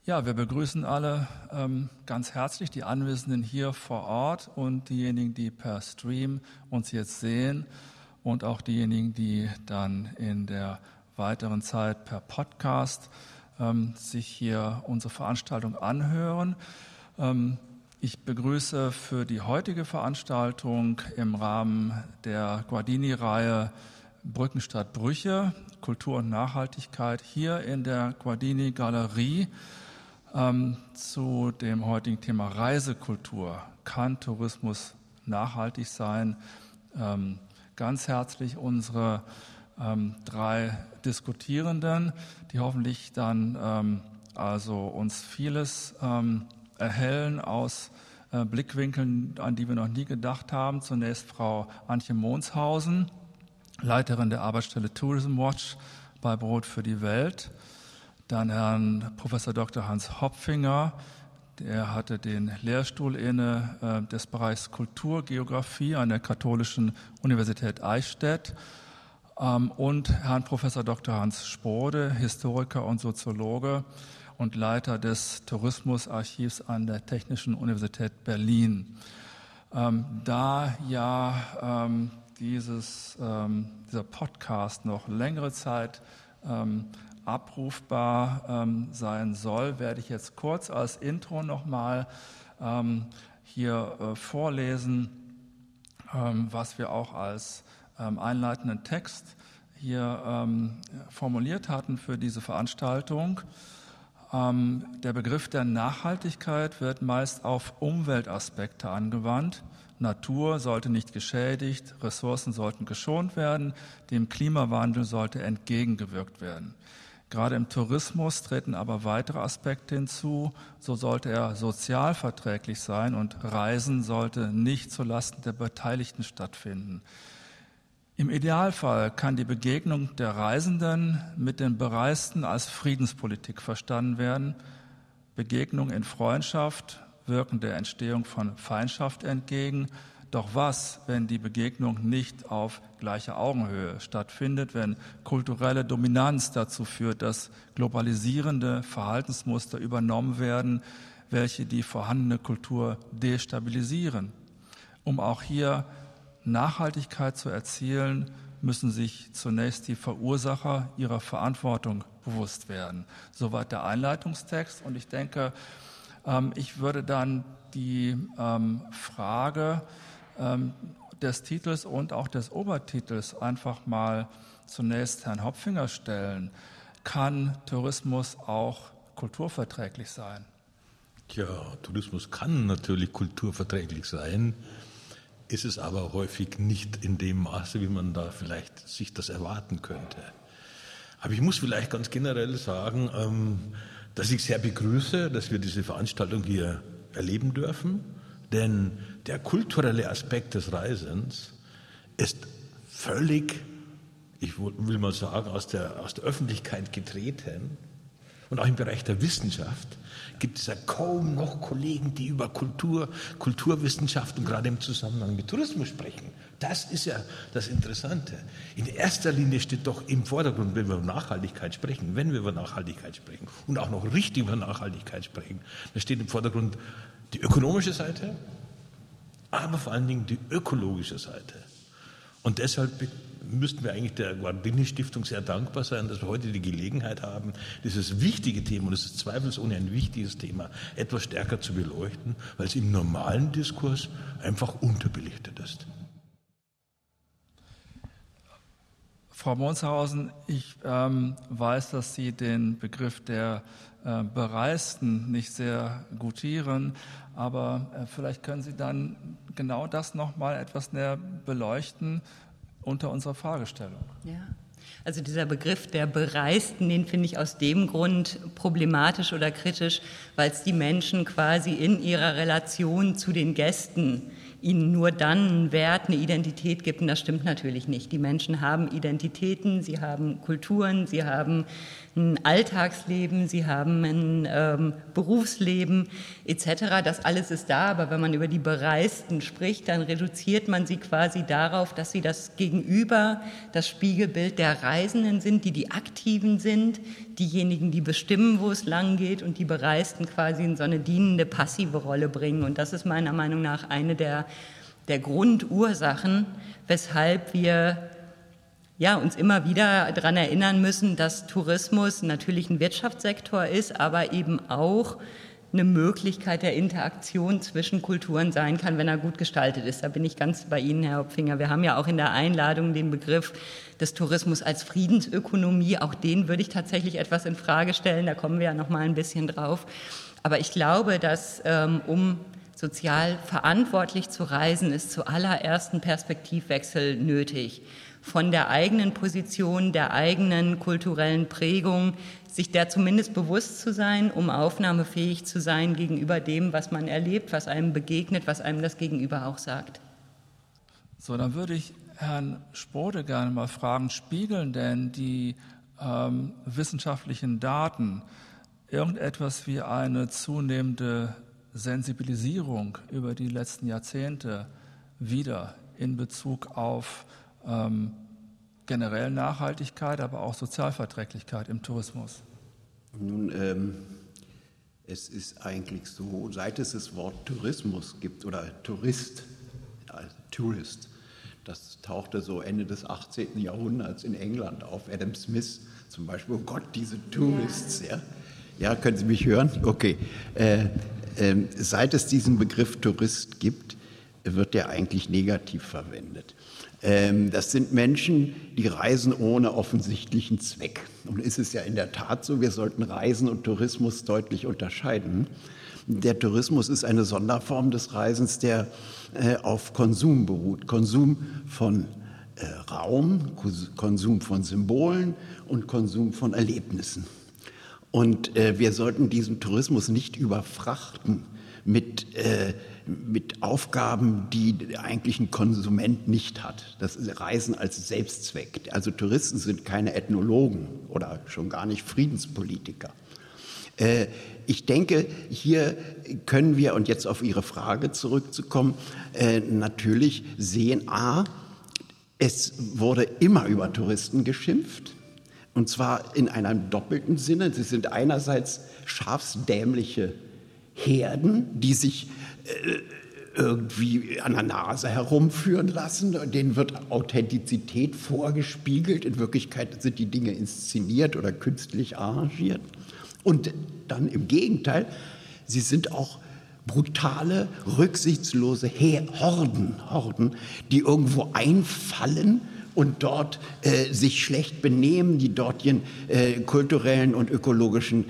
Ja, wir begrüßen alle ganz herzlich, die Anwesenden hier vor Ort und diejenigen, die per Stream uns jetzt sehen und auch diejenigen, die dann in der weiteren Zeit per Podcast sich hier unsere Veranstaltung anhören. Ich begrüße für die heutige Veranstaltung im Rahmen der Guardini-Reihe Brücken statt Brüche, Kultur und Nachhaltigkeit hier in der Guardini-Galerie zu dem heutigen Thema Reisekultur. Kann Tourismus nachhaltig sein? Ganz herzlich unsere drei Diskutierenden, die hoffentlich dann also uns vieles erhellen aus Blickwinkeln, an die wir noch nie gedacht haben. Zunächst Frau Antje Monshausen, Leiterin der Arbeitsstelle Tourism Watch bei Brot für die Welt. Dann Herrn Professor Dr. Hans Hopfinger, der hatte den Lehrstuhl inne des Bereichs Kulturgeografie an der Katholischen Universität Eichstätt. Und Herrn Professor Dr. Hans Spode, Historiker und Soziologe und Leiter des Tourismusarchivs an der Technischen Universität Berlin. Da ja dieser Podcast noch längere Zeit abrufbar sein soll, werde ich jetzt kurz als Intro nochmal hier vorlesen, was wir auch als einleitenden Text hier formuliert hatten für diese Veranstaltung. Der Begriff der Nachhaltigkeit wird meist auf Umweltaspekte angewandt. Natur sollte nicht geschädigt, Ressourcen sollten geschont werden, dem Klimawandel sollte entgegengewirkt werden. Gerade im Tourismus treten aber weitere Aspekte hinzu. So sollte er sozial verträglich sein und Reisen sollte nicht zulasten der Beteiligten stattfinden. Im Idealfall kann die Begegnung der Reisenden mit den Bereisten als Friedenspolitik verstanden werden. Begegnung in Freundschaft wirken der Entstehung von Feindschaft entgegen. Doch was, wenn die Begegnung nicht auf gleicher Augenhöhe stattfindet, wenn kulturelle Dominanz dazu führt, dass globalisierende Verhaltensmuster übernommen werden, welche die vorhandene Kultur destabilisieren? Um auch hier Nachhaltigkeit zu erzielen, müssen sich zunächst die Verursacher ihrer Verantwortung bewusst werden. Soweit der Einleitungstext. Und ich denke, ich würde dann die Frage des Titels und auch des Obertitels einfach mal zunächst Herrn Hopfinger stellen. Kann Tourismus auch kulturverträglich sein? Ja, Tourismus kann natürlich kulturverträglich sein, ist es aber häufig nicht in dem Maße, wie man da vielleicht sich das erwarten könnte. Aber ich muss vielleicht ganz generell sagen, dass ich sehr begrüße, dass wir diese Veranstaltung hier erleben dürfen, denn der kulturelle Aspekt des Reisens ist völlig, ich will mal sagen, aus der Öffentlichkeit getreten. Und auch im Bereich der Wissenschaft gibt es ja kaum noch Kollegen, die über Kulturwissenschaft und gerade im Zusammenhang mit Tourismus sprechen. Das ist ja das Interessante. In erster Linie steht doch im Vordergrund, wenn wir über Nachhaltigkeit sprechen und auch noch richtig über Nachhaltigkeit sprechen, da steht im Vordergrund die ökonomische Seite, aber vor allen Dingen die ökologische Seite. Und deshalb müssten wir eigentlich der Guardini-Stiftung sehr dankbar sein, dass wir heute die Gelegenheit haben, dieses wichtige Thema, und es ist zweifelsohne ein wichtiges Thema, etwas stärker zu beleuchten, weil es im normalen Diskurs einfach unterbelichtet ist. Frau Monshausen, ich weiß, dass Sie den Begriff der Bereisten nicht sehr gutieren, aber vielleicht können Sie dann genau das noch mal etwas näher beleuchten unter unserer Fragestellung. Ja, also dieser Begriff der Bereisten, den finde ich aus dem Grund problematisch oder kritisch, weil es die Menschen quasi in ihrer Relation zu den Gästen ihnen nur dann einen Wert, eine Identität gibt. Und das stimmt natürlich nicht. Die Menschen haben Identitäten, sie haben Kulturen, sie haben ein Alltagsleben, sie haben ein Berufsleben etc. Das alles ist da, aber wenn man über die Bereisten spricht, dann reduziert man sie quasi darauf, dass sie das Gegenüber, das Spiegelbild der Reisenden sind, die Aktiven sind, diejenigen, die bestimmen, wo es lang geht, und die Bereisten quasi in so eine dienende, passive Rolle bringen. Und das ist meiner Meinung nach eine der Grundursachen, weshalb wir uns immer wieder daran erinnern müssen, dass Tourismus natürlich ein Wirtschaftssektor ist, aber eben auch eine Möglichkeit der Interaktion zwischen Kulturen sein kann, wenn er gut gestaltet ist. Da bin ich ganz bei Ihnen, Herr Hopfinger. Wir haben ja auch in der Einladung den Begriff des Tourismus als Friedensökonomie. Auch den würde ich tatsächlich etwas in Frage stellen. Da kommen wir ja noch mal ein bisschen drauf. Aber ich glaube, dass um sozial verantwortlich zu reisen, ist zuallererst ein Perspektivwechsel nötig. Von der eigenen Position, der eigenen kulturellen Prägung, sich der zumindest bewusst zu sein, um aufnahmefähig zu sein gegenüber dem, was man erlebt, was einem begegnet, was einem das Gegenüber auch sagt. So, dann würde ich Herrn Sprode gerne mal fragen, spiegeln denn die wissenschaftlichen Daten irgendetwas wie eine zunehmende Sensibilisierung über die letzten Jahrzehnte wider in Bezug auf generell Nachhaltigkeit, aber auch Sozialverträglichkeit im Tourismus? Nun, es ist eigentlich so, seit es das Wort Tourismus gibt oder Tourist, das tauchte so Ende des 18. Jahrhunderts in England auf. Adam Smith zum Beispiel, oh Gott, diese Tourists, ja, können Sie mich hören? Okay. Seit es diesen Begriff Tourist gibt, wird der eigentlich negativ verwendet. Das sind Menschen, die reisen ohne offensichtlichen Zweck. Und ist es ja in der Tat so, wir sollten Reisen und Tourismus deutlich unterscheiden. Der Tourismus ist eine Sonderform des Reisens, der auf Konsum beruht. Konsum von Raum, Konsum von Symbolen und Konsum von Erlebnissen. Und wir sollten diesen Tourismus nicht überfrachten mit Aufgaben, die eigentlich ein Konsument nicht hat. Das ist Reisen als Selbstzweck. Also Touristen sind keine Ethnologen oder schon gar nicht Friedenspolitiker. Ich denke, hier können wir, und jetzt auf Ihre Frage zurückzukommen, natürlich sehen, es wurde immer über Touristen geschimpft. Und zwar in einem doppelten Sinne. Sie sind einerseits schafsdämliche Herden, die sich irgendwie an der Nase herumführen lassen. Denen wird Authentizität vorgespiegelt. In Wirklichkeit sind die Dinge inszeniert oder künstlich arrangiert. Und dann im Gegenteil, sie sind auch brutale, rücksichtslose Horden, die irgendwo einfallen und dort sich schlecht benehmen, die dort ihren kulturellen und ökologischen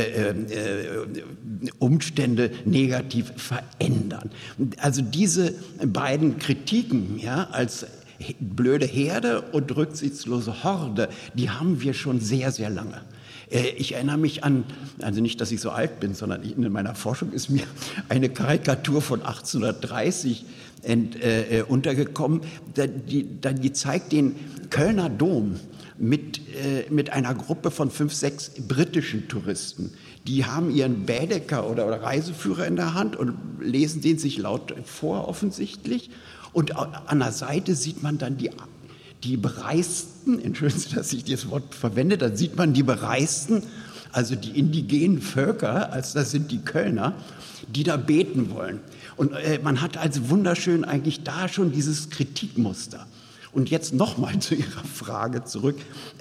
Umstände negativ verändern. Also diese beiden Kritiken, ja, als blöde Herde und rücksichtslose Horde, die haben wir schon sehr, sehr lange. Ich erinnere mich an, also nicht, dass ich so alt bin, sondern in meiner Forschung ist mir eine Karikatur von 1830 untergekommen, die zeigt den Kölner Dom mit einer Gruppe von 5, 6 britischen Touristen. Die haben ihren Baedeker oder Reiseführer in der Hand und lesen den sich laut vor offensichtlich. Und an der Seite sieht man dann die Bereisten, entschuldigen Sie, dass ich das Wort verwende, dann sieht man die Bereisten, also die indigenen Völker, also das sind die Kölner, die da beten wollen. Und man hat also wunderschön eigentlich da schon dieses Kritikmuster. Und jetzt nochmal zu Ihrer Frage zurück.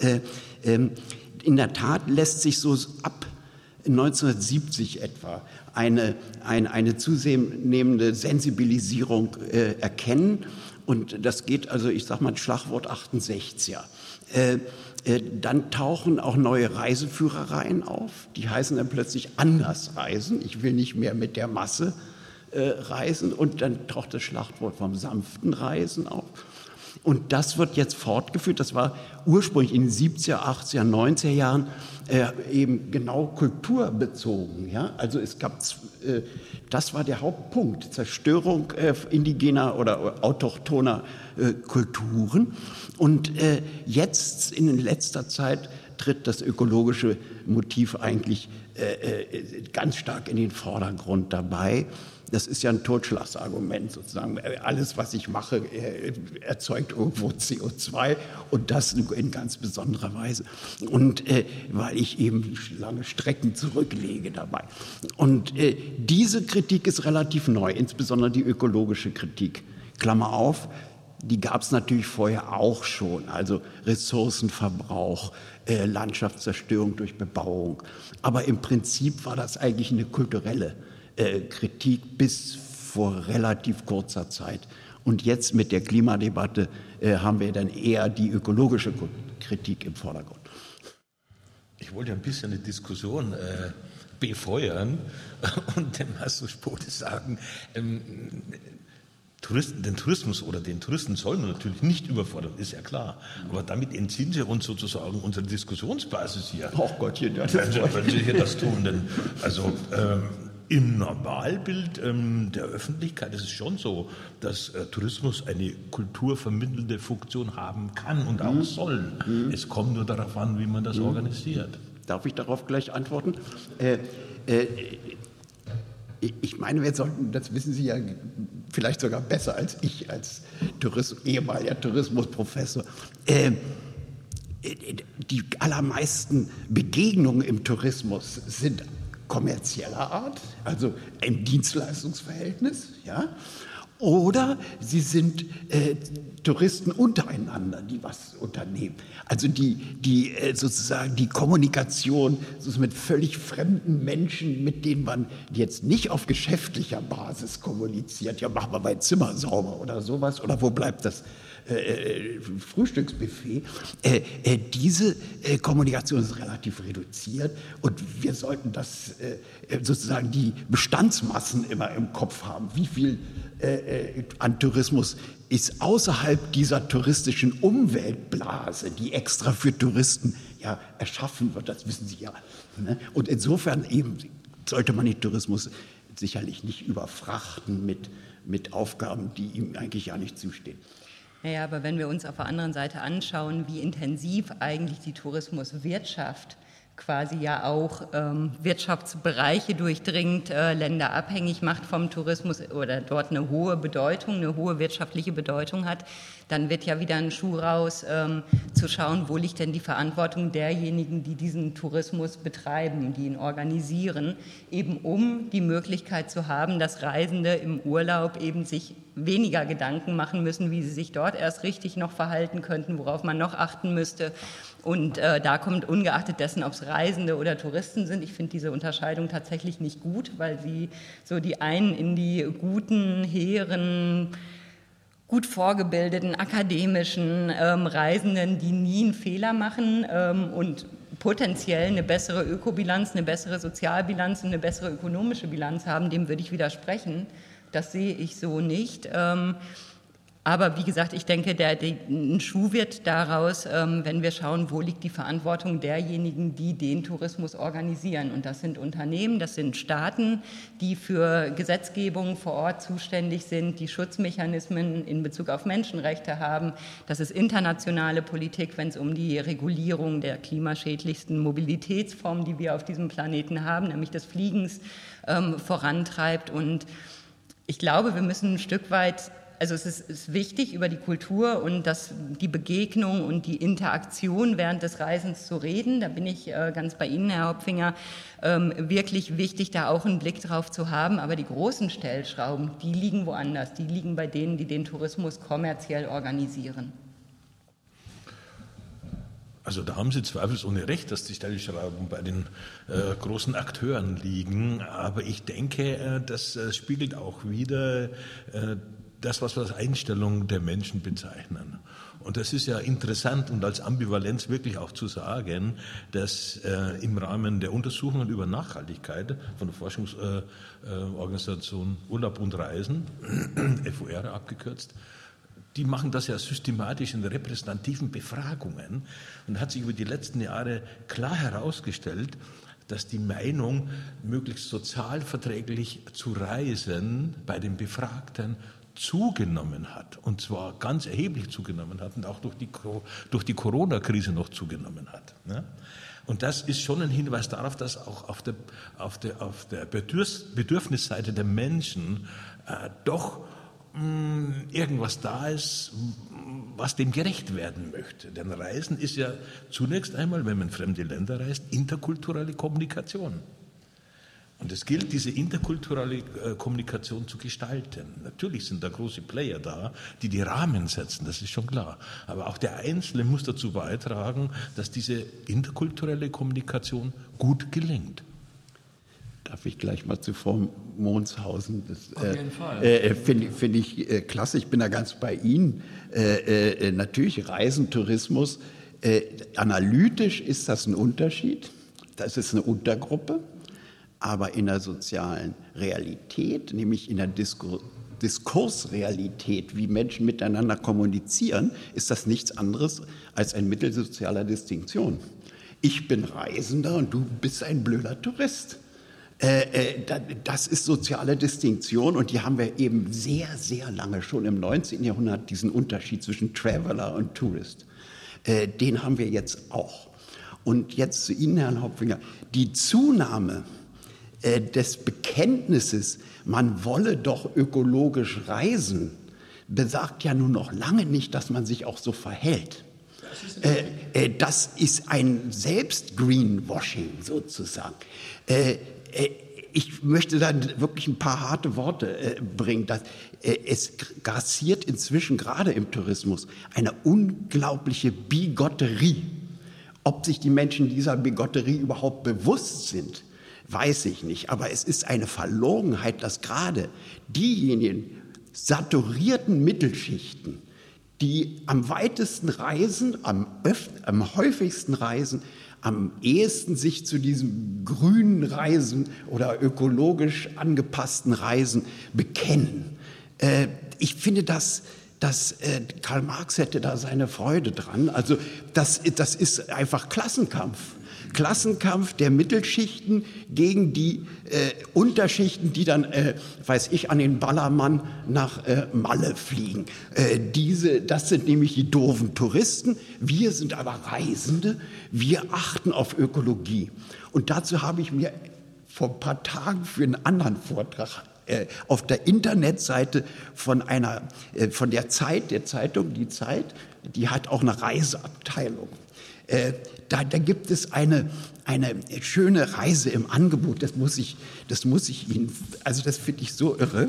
In der Tat lässt sich so ab 1970 etwa eine zunehmende Sensibilisierung erkennen. Und das geht also, ich sage mal, Schlagwort 68er. Dann tauchen auch neue Reiseführereien auf. Die heißen dann plötzlich anders reisen. Ich will nicht mehr mit der Masse reisen. Und dann taucht das Schlagwort vom sanften Reisen auf. Und das wird jetzt fortgeführt. Das war ursprünglich in den 70er, 80er, 90er Jahren eben genau kulturbezogen. Ja? Also es gab, das war der Hauptpunkt, Zerstörung indigener oder autochthoner Kulturen. Und jetzt in letzter Zeit tritt das ökologische Motiv eigentlich ganz stark in den Vordergrund dabei. das ist ja ein Totschlagsargument sozusagen. Alles, was ich mache, erzeugt irgendwo CO2 und das in ganz besonderer Weise. Und weil ich eben lange Strecken zurücklege dabei. Und diese Kritik ist relativ neu, insbesondere die ökologische Kritik. Klammer auf, die gab es natürlich vorher auch schon, also Ressourcenverbrauch, Landschaftszerstörung durch Bebauung. Aber im Prinzip war das eigentlich eine kulturelle Kritik bis vor relativ kurzer Zeit. Und jetzt mit der Klimadebatte haben wir dann eher die ökologische Kritik im Vordergrund. Ich wollte ein bisschen eine Diskussion befeuern und dem Hasso Spote sagen, den Tourismus oder den Touristen sollen wir natürlich nicht überfordern, ist ja klar. Aber damit entziehen sie uns sozusagen unsere Diskussionsbasis hier. Oh Gottchen, ja, wenn sie hier das tun. Denn also im Normalbild der Öffentlichkeit ist es schon so, dass Tourismus eine kulturvermittelnde Funktion haben kann und auch soll. Es kommt nur darauf an, wie man das organisiert. Darf ich darauf gleich antworten? Ich meine, wir sollten, das wissen Sie ja vielleicht sogar besser als ich, als ehemaliger Tourismusprofessor, die allermeisten Begegnungen im Tourismus sind kommerzieller Art, also im Dienstleistungsverhältnis, ja, oder sie sind Touristen untereinander, die was unternehmen. Also die sozusagen die Kommunikation mit völlig fremden Menschen, mit denen man jetzt nicht auf geschäftlicher Basis kommuniziert. Ja, machen wir mein Zimmer sauber oder sowas. Oder wo bleibt das Frühstücksbuffet? Diese Kommunikation ist relativ reduziert und wir sollten das sozusagen die Bestandsmassen immer im Kopf haben. Wie viel an Tourismus ist außerhalb dieser touristischen Umweltblase, die extra für Touristen ja erschaffen wird, das wissen Sie ja. Ne? Und insofern eben sollte man den Tourismus sicherlich nicht überfrachten mit Aufgaben, die ihm eigentlich ja nicht zustehen. Naja, aber wenn wir uns auf der anderen Seite anschauen, wie intensiv eigentlich die Tourismuswirtschaft quasi ja auch Wirtschaftsbereiche durchdringt, Länder abhängig macht vom Tourismus oder dort eine hohe Bedeutung, eine hohe wirtschaftliche Bedeutung hat, dann wird ja wieder ein Schuh raus, zu schauen, wo liegt denn die Verantwortung derjenigen, die diesen Tourismus betreiben, die ihn organisieren, eben um die Möglichkeit zu haben, dass Reisende im Urlaub eben sich weniger Gedanken machen müssen, wie sie sich dort erst richtig noch verhalten könnten, worauf man noch achten müsste. Und da kommt ungeachtet dessen, ob es Reisende oder Touristen sind, ich finde diese Unterscheidung tatsächlich nicht gut, weil sie so die einen in die guten, hehren, gut vorgebildeten, akademischen Reisenden, die nie einen Fehler machen und potenziell eine bessere Ökobilanz, eine bessere Sozialbilanz und eine bessere ökonomische Bilanz haben, dem würde ich widersprechen. Das sehe ich so nicht. Aber wie gesagt, ich denke, ein Schuh wird daraus, wenn wir schauen, wo liegt die Verantwortung derjenigen, die den Tourismus organisieren. Und das sind Unternehmen, das sind Staaten, die für Gesetzgebung vor Ort zuständig sind, die Schutzmechanismen in Bezug auf Menschenrechte haben. Das ist internationale Politik, wenn es um die Regulierung der klimaschädlichsten Mobilitätsform, die wir auf diesem Planeten haben, nämlich des Fliegens, vorantreibt. Und ich glaube, wir müssen ein Stück weit, also es ist wichtig, über die Kultur und die Begegnung und die Interaktion während des Reisens zu reden. Da bin ich ganz bei Ihnen, Herr Hopfinger, wirklich wichtig, da auch einen Blick drauf zu haben. Aber die großen Stellschrauben, die liegen woanders. Die liegen bei denen, die den Tourismus kommerziell organisieren. Also da haben Sie zweifelsohne recht, dass die Stellschrauben bei den großen Akteuren liegen. Aber ich denke, das spiegelt auch wieder das, was wir als Einstellung der Menschen bezeichnen. Und das ist ja interessant und als Ambivalenz wirklich auch zu sagen, dass im Rahmen der Untersuchungen über Nachhaltigkeit von der Forschungsorganisation Urlaub und Reisen, FOR abgekürzt, die machen das ja systematisch in repräsentativen Befragungen und hat sich über die letzten Jahre klar herausgestellt, dass die Meinung, möglichst sozialverträglich zu reisen, bei den Befragten zugenommen hat. Und zwar ganz erheblich zugenommen hat und auch durch die Corona-Krise noch zugenommen hat. Und das ist schon ein Hinweis darauf, dass auch auf der Bedürfnisseite der Menschen doch irgendwas da ist, was dem gerecht werden möchte. Denn Reisen ist ja zunächst einmal, wenn man in fremde Länder reist, interkulturelle Kommunikation. Und es gilt, diese interkulturelle Kommunikation zu gestalten. Natürlich sind da große Player da, die Rahmen setzen, das ist schon klar. Aber auch der Einzelne muss dazu beitragen, dass diese interkulturelle Kommunikation gut gelingt. Darf ich gleich mal zu Frau Monshausen? Das auf jeden Fall. Finde ich klasse, ich bin da ganz bei Ihnen. Natürlich Reisentourismus, analytisch ist das ein Unterschied, das ist eine Untergruppe. Aber in der sozialen Realität, nämlich in der Diskursrealität, wie Menschen miteinander kommunizieren, ist das nichts anderes als ein Mittel sozialer Distinktion. Ich bin Reisender und du bist ein blöder Tourist. Das ist soziale Distinktion und die haben wir eben sehr, sehr lange, schon im 19. Jahrhundert, diesen Unterschied zwischen Traveler und Tourist. Den haben wir jetzt auch. Und jetzt zu Ihnen, Herrn Hopfinger, die Zunahme des Bekenntnisses, man wolle doch ökologisch reisen, besagt ja nun noch lange nicht, dass man sich auch so verhält. Das ist ein Selbst-Greenwashing sozusagen. Ich möchte da wirklich ein paar harte Worte bringen. Es grassiert inzwischen gerade im Tourismus eine unglaubliche Bigotterie. Ob sich die Menschen dieser Bigotterie überhaupt bewusst sind, weiß ich nicht, aber es ist eine Verlogenheit, dass gerade diejenigen saturierten Mittelschichten, die am weitesten reisen, am häufigsten reisen, am ehesten sich zu diesem grünen Reisen oder ökologisch angepassten Reisen bekennen. Ich finde, dass Karl Marx hätte da seine Freude dran. Also das ist einfach Klassenkampf. Klassenkampf der Mittelschichten gegen die Unterschichten, die dann, an den Ballermann nach Malle fliegen. Das sind nämlich die doofen Touristen. Wir sind aber Reisende. Wir achten auf Ökologie. Und dazu habe ich mir vor ein paar Tagen für einen anderen Vortrag auf der Internetseite von der Zeitung, die Zeit, die hat auch eine Reiseabteilung. Da gibt es eine schöne Reise im Angebot, das muss ich Ihnen, also das finde ich so irre.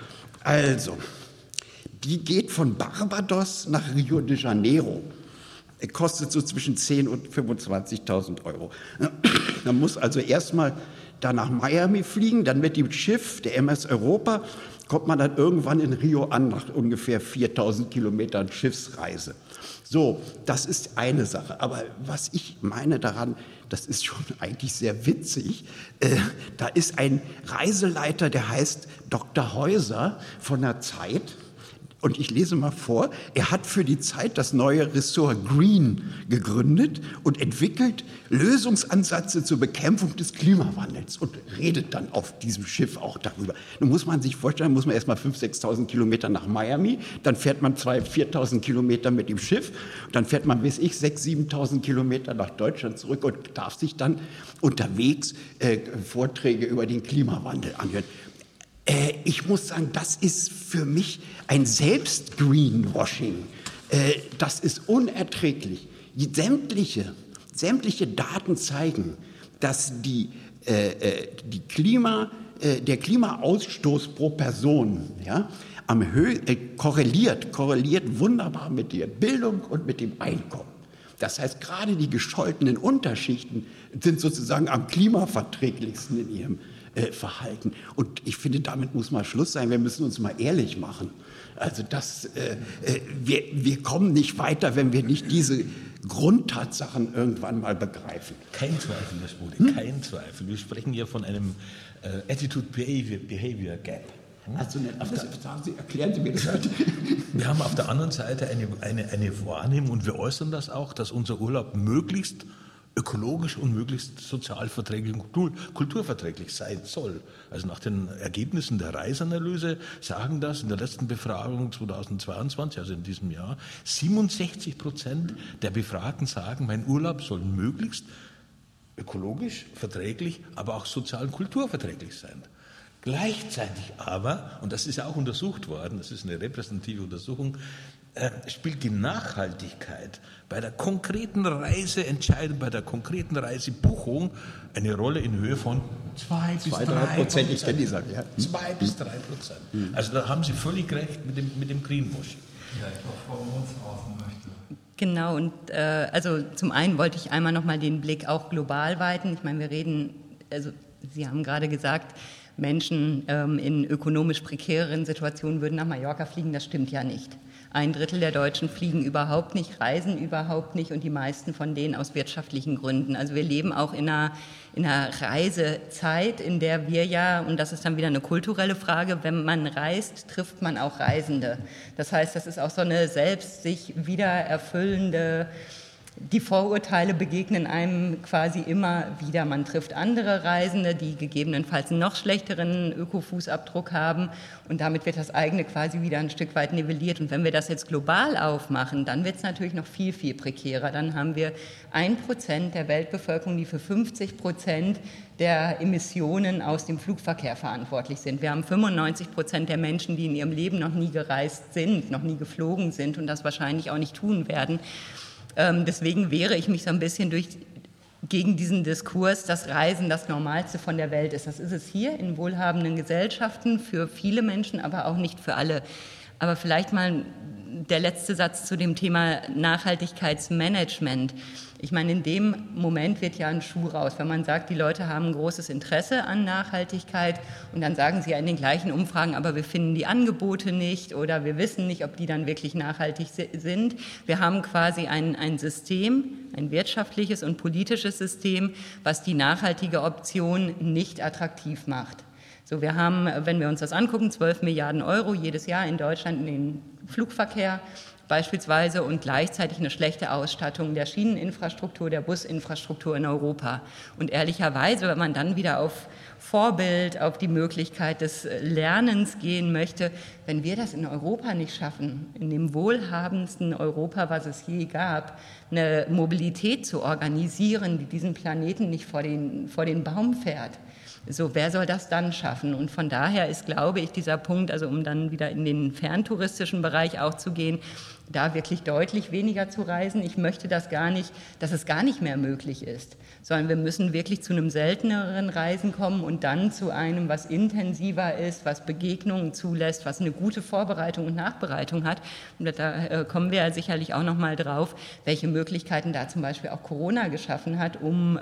Also, die geht von Barbados nach Rio de Janeiro. Kostet so zwischen 10.000 und 25.000 Euro. Man muss also erstmal da nach Miami fliegen, dann mit dem Schiff, der MS Europa, kommt man dann irgendwann in Rio an, nach ungefähr 4.000 Kilometern Schiffsreise. So, das ist eine Sache. Aber was ich meine daran, das ist schon eigentlich sehr witzig. Da ist ein Reiseleiter, der heißt Dr. Häuser von der Zeit. Und ich lese mal vor, er hat für die Zeit das neue Ressort Green gegründet und entwickelt Lösungsansätze zur Bekämpfung des Klimawandels und redet dann auf diesem Schiff auch darüber. Nun muss man sich vorstellen, muss man erst mal 5.000, 6.000 Kilometer nach Miami, dann fährt man 2.000, 4.000 Kilometer mit dem Schiff, dann fährt man, 7.000, 8.000 Kilometer nach Deutschland zurück und darf sich dann unterwegs Vorträge über den Klimawandel anhören. Ich muss sagen, das ist für mich ein Selbst-Greenwashing. Das ist unerträglich. Sämtliche Daten zeigen, dass der Klimaausstoß pro Person korreliert wunderbar mit der Bildung und mit dem Einkommen. Das heißt, gerade die gescholtenen Unterschichten sind sozusagen am klimaverträglichsten in ihrem Verhalten. Und ich finde, damit muss mal Schluss sein. Wir müssen uns mal ehrlich machen. Also wir kommen nicht weiter, wenn wir nicht diese Grundtatsachen irgendwann mal begreifen. Kein Zweifel, Herr Spode, kein Zweifel. Wir sprechen hier von einem Attitude-Behavior Gap. Also erklären Sie mir das heute. Wir haben auf der anderen Seite eine Wahrnehmung, und wir äußern das auch, dass unser Urlaub möglichst ökologisch und möglichst sozialverträglich und kulturverträglich sein soll. Also nach den Ergebnissen der Reisanalyse sagen das in der letzten Befragung 2022, also in diesem Jahr, 67% der Befragten sagen, mein Urlaub soll möglichst ökologisch verträglich, aber auch sozial und kulturverträglich sein. Gleichzeitig aber, und das ist ja auch untersucht worden, das ist eine repräsentative Untersuchung, spielt die Nachhaltigkeit bei der konkreten Reiseentscheidung, bei der konkreten Reisebuchung eine Rolle in Höhe von 2 bis 3%. Ich kenne die Sache, ja. 2 bis 3%. Also da haben Sie völlig recht mit dem Greenwashing. Ja, ich glaube, Frau Mohns raus möchte. Genau, und also zum einen wollte ich einmal nochmal den Blick auch global weiten. Ich meine, wir reden, also Sie haben gerade gesagt, Menschen in ökonomisch prekäreren Situationen würden nach Mallorca fliegen. Das stimmt ja nicht. 1/3 der Deutschen fliegen überhaupt nicht, reisen überhaupt nicht und die meisten von denen aus wirtschaftlichen Gründen. Also wir leben auch in einer Reisezeit, in der wir ja, und das ist dann wieder eine kulturelle Frage, wenn man reist, trifft man auch Reisende. Das heißt, das ist auch so eine selbst sich wieder erfüllende, die Vorurteile begegnen einem quasi immer wieder. Man trifft andere Reisende, die gegebenenfalls einen noch schlechteren Ökofußabdruck haben und damit wird das eigene quasi wieder ein Stück weit nivelliert. Und wenn wir das jetzt global aufmachen, dann wird es natürlich noch viel, viel prekärer. Dann haben wir 1% der Weltbevölkerung, die für 50% der Emissionen aus dem Flugverkehr verantwortlich sind. Wir haben 95% der Menschen, die in ihrem Leben noch nie gereist sind, noch nie geflogen sind und das wahrscheinlich auch nicht tun werden. Deswegen wehre ich mich so ein bisschen gegen diesen Diskurs, dass Reisen das Normalste von der Welt ist. Das ist es hier in wohlhabenden Gesellschaften für viele Menschen, aber auch nicht für alle. Aber vielleicht mal der letzte Satz zu dem Thema Nachhaltigkeitsmanagement. Ich meine, in dem Moment wird ja ein Schuh raus, wenn man sagt, die Leute haben ein großes Interesse an Nachhaltigkeit und dann sagen sie ja in den gleichen Umfragen, aber wir finden die Angebote nicht oder wir wissen nicht, ob die dann wirklich nachhaltig sind. Wir haben quasi ein System, ein wirtschaftliches und politisches System, was die nachhaltige Option nicht attraktiv macht. So, wir haben, wenn wir uns das angucken, 12 Milliarden Euro jedes Jahr in Deutschland in den Flugverkehr beispielsweise und gleichzeitig eine schlechte Ausstattung der Schieneninfrastruktur, der Businfrastruktur in Europa. Und ehrlicherweise, wenn man dann wieder auf Vorbild, auf die Möglichkeit des Lernens gehen möchte, wenn wir das in Europa nicht schaffen, in dem wohlhabendsten Europa, was es je gab, eine Mobilität zu organisieren, die diesen Planeten nicht vor den Baum fährt, so, wer soll das dann schaffen? Und von daher ist, glaube ich, dieser Punkt, also um dann wieder in den ferntouristischen Bereich auch zu gehen, da wirklich deutlich weniger zu reisen. Ich möchte das gar nicht, dass es gar nicht mehr möglich ist, sondern wir müssen wirklich zu einem selteneren Reisen kommen und dann zu einem, was intensiver ist, was Begegnungen zulässt, was eine gute Vorbereitung und Nachbereitung hat. Und da kommen wir ja sicherlich auch noch mal drauf, welche Möglichkeiten da zum Beispiel auch Corona geschaffen hat, um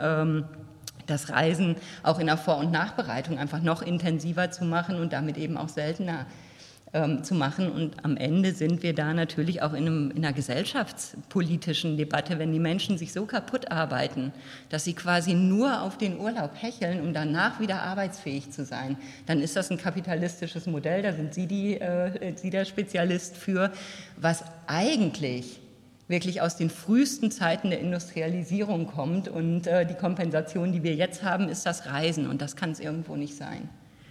das Reisen auch in der Vor- und Nachbereitung einfach noch intensiver zu machen und damit eben auch seltener zu machen. Und am Ende sind wir da natürlich auch in einer gesellschaftspolitischen Debatte, wenn die Menschen sich so kaputt arbeiten, dass sie quasi nur auf den Urlaub hecheln, um danach wieder arbeitsfähig zu sein, dann ist das ein kapitalistisches Modell, da sind Sie der Spezialist für, was eigentlich wirklich aus den frühesten Zeiten der Industrialisierung kommt und die Kompensation, die wir jetzt haben, ist das Reisen und das kann es irgendwo nicht sein.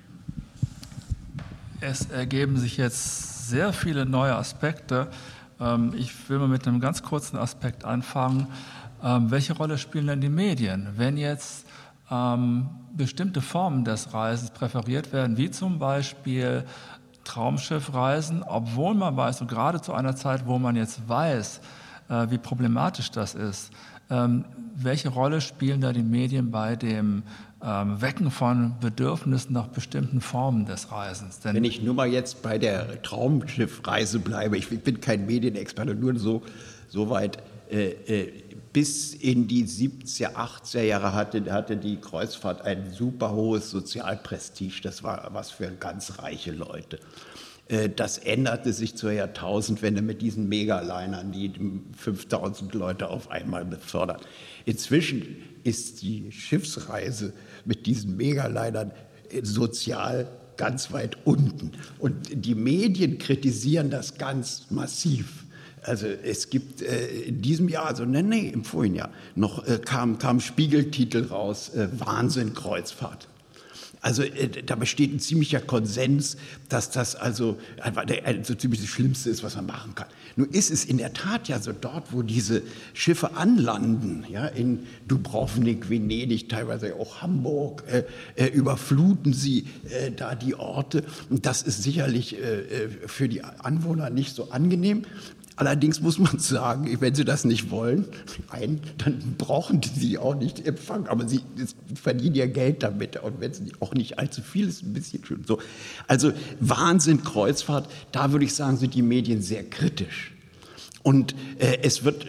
Es ergeben sich jetzt sehr viele neue Aspekte. Ich will mal mit einem ganz kurzen Aspekt anfangen. Welche Rolle spielen denn die Medien? Wenn jetzt bestimmte Formen des Reisens präferiert werden, wie zum Beispiel Traumschiffreisen, obwohl man weiß, und gerade zu einer Zeit, wo man jetzt weiß, wie problematisch das ist. Welche Rolle spielen da die Medien bei dem Wecken von Bedürfnissen nach bestimmten Formen des Reisens? Denn wenn ich nur mal jetzt bei der Traumschiffreise bleibe, ich bin kein Medienexperte, nur so weit, bis in die 70er, 80er Jahre hatte die Kreuzfahrt ein super hohes Sozialprestige. Das war was für ganz reiche Leute. Das änderte sich zur Jahrtausendwende mit diesen Megalinern, die 5000 Leute auf einmal befördern. Inzwischen ist die Schiffsreise mit diesen Megalinern sozial ganz weit unten. Und die Medien kritisieren das ganz massiv. Also es gibt in diesem Jahr, also im vorigen Jahr, noch kam Spiegeltitel raus, Wahnsinn Kreuzfahrt. Also da besteht ein ziemlicher Konsens, dass das also so ziemlich das Schlimmste ist, was man machen kann. Nun ist es in der Tat ja so, dort, wo diese Schiffe anlanden, ja, in Dubrovnik, Venedig, teilweise auch Hamburg, überfluten sie da die Orte. Und das ist sicherlich für die Anwohner nicht so angenehm. Allerdings muss man sagen, wenn sie das nicht wollen, dann brauchen die sie auch nicht empfangen. Aber sie verdienen ja Geld damit. Und wenn es auch nicht allzu viel ist, ein bisschen schön. So. Also Wahnsinn, Kreuzfahrt, da würde ich sagen, sind die Medien sehr kritisch. Und es wird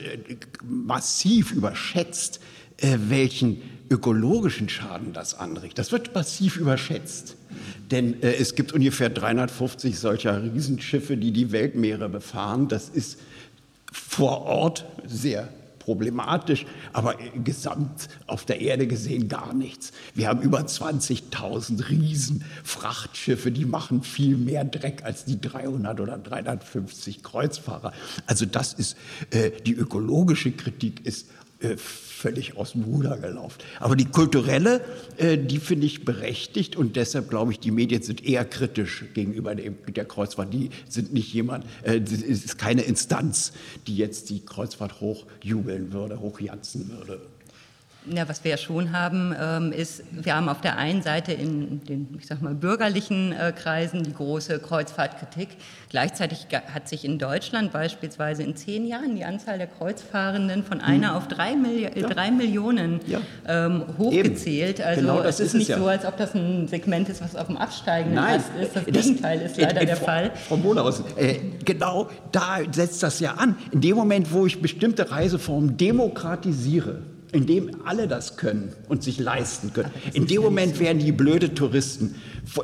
massiv überschätzt, welchen ökologischen Schaden das anrichtet. Das wird massiv überschätzt. Denn es gibt ungefähr 350 solcher Riesenschiffe, die die Weltmeere befahren. Das ist vor Ort sehr problematisch, aber gesamt auf der Erde gesehen gar nichts. Wir haben über 20.000 Riesenfrachtschiffe, die machen viel mehr Dreck als die 300 oder 350 Kreuzfahrer. Also das ist, die ökologische Kritik ist völlig aus dem Ruder gelaufen. Aber die kulturelle, die finde ich berechtigt und deshalb glaube ich, die Medien sind eher kritisch gegenüber der Kreuzfahrt. Die sind nicht jemand, es ist keine Instanz, die jetzt die Kreuzfahrt hochjubeln würde, hochjanzen würde. Ja, was wir ja schon haben, ist, wir haben auf der einen Seite in den, ich sag mal, bürgerlichen Kreisen die große Kreuzfahrtkritik. Gleichzeitig hat sich in Deutschland beispielsweise in 10 Jahren die Anzahl der Kreuzfahrenden von einer auf 3 Millionen hochgezählt. Eben. Also genau, es ist nicht so, als ob das ein Segment ist, was auf dem absteigenden Ast ist. Das Gegenteil ist leider der Fall. Frau Mohnhausen, genau da setzt das ja an. In dem Moment, wo ich bestimmte Reiseformen demokratisiere, in dem alle das können und sich leisten können. In dem Moment werden die blöde Touristen,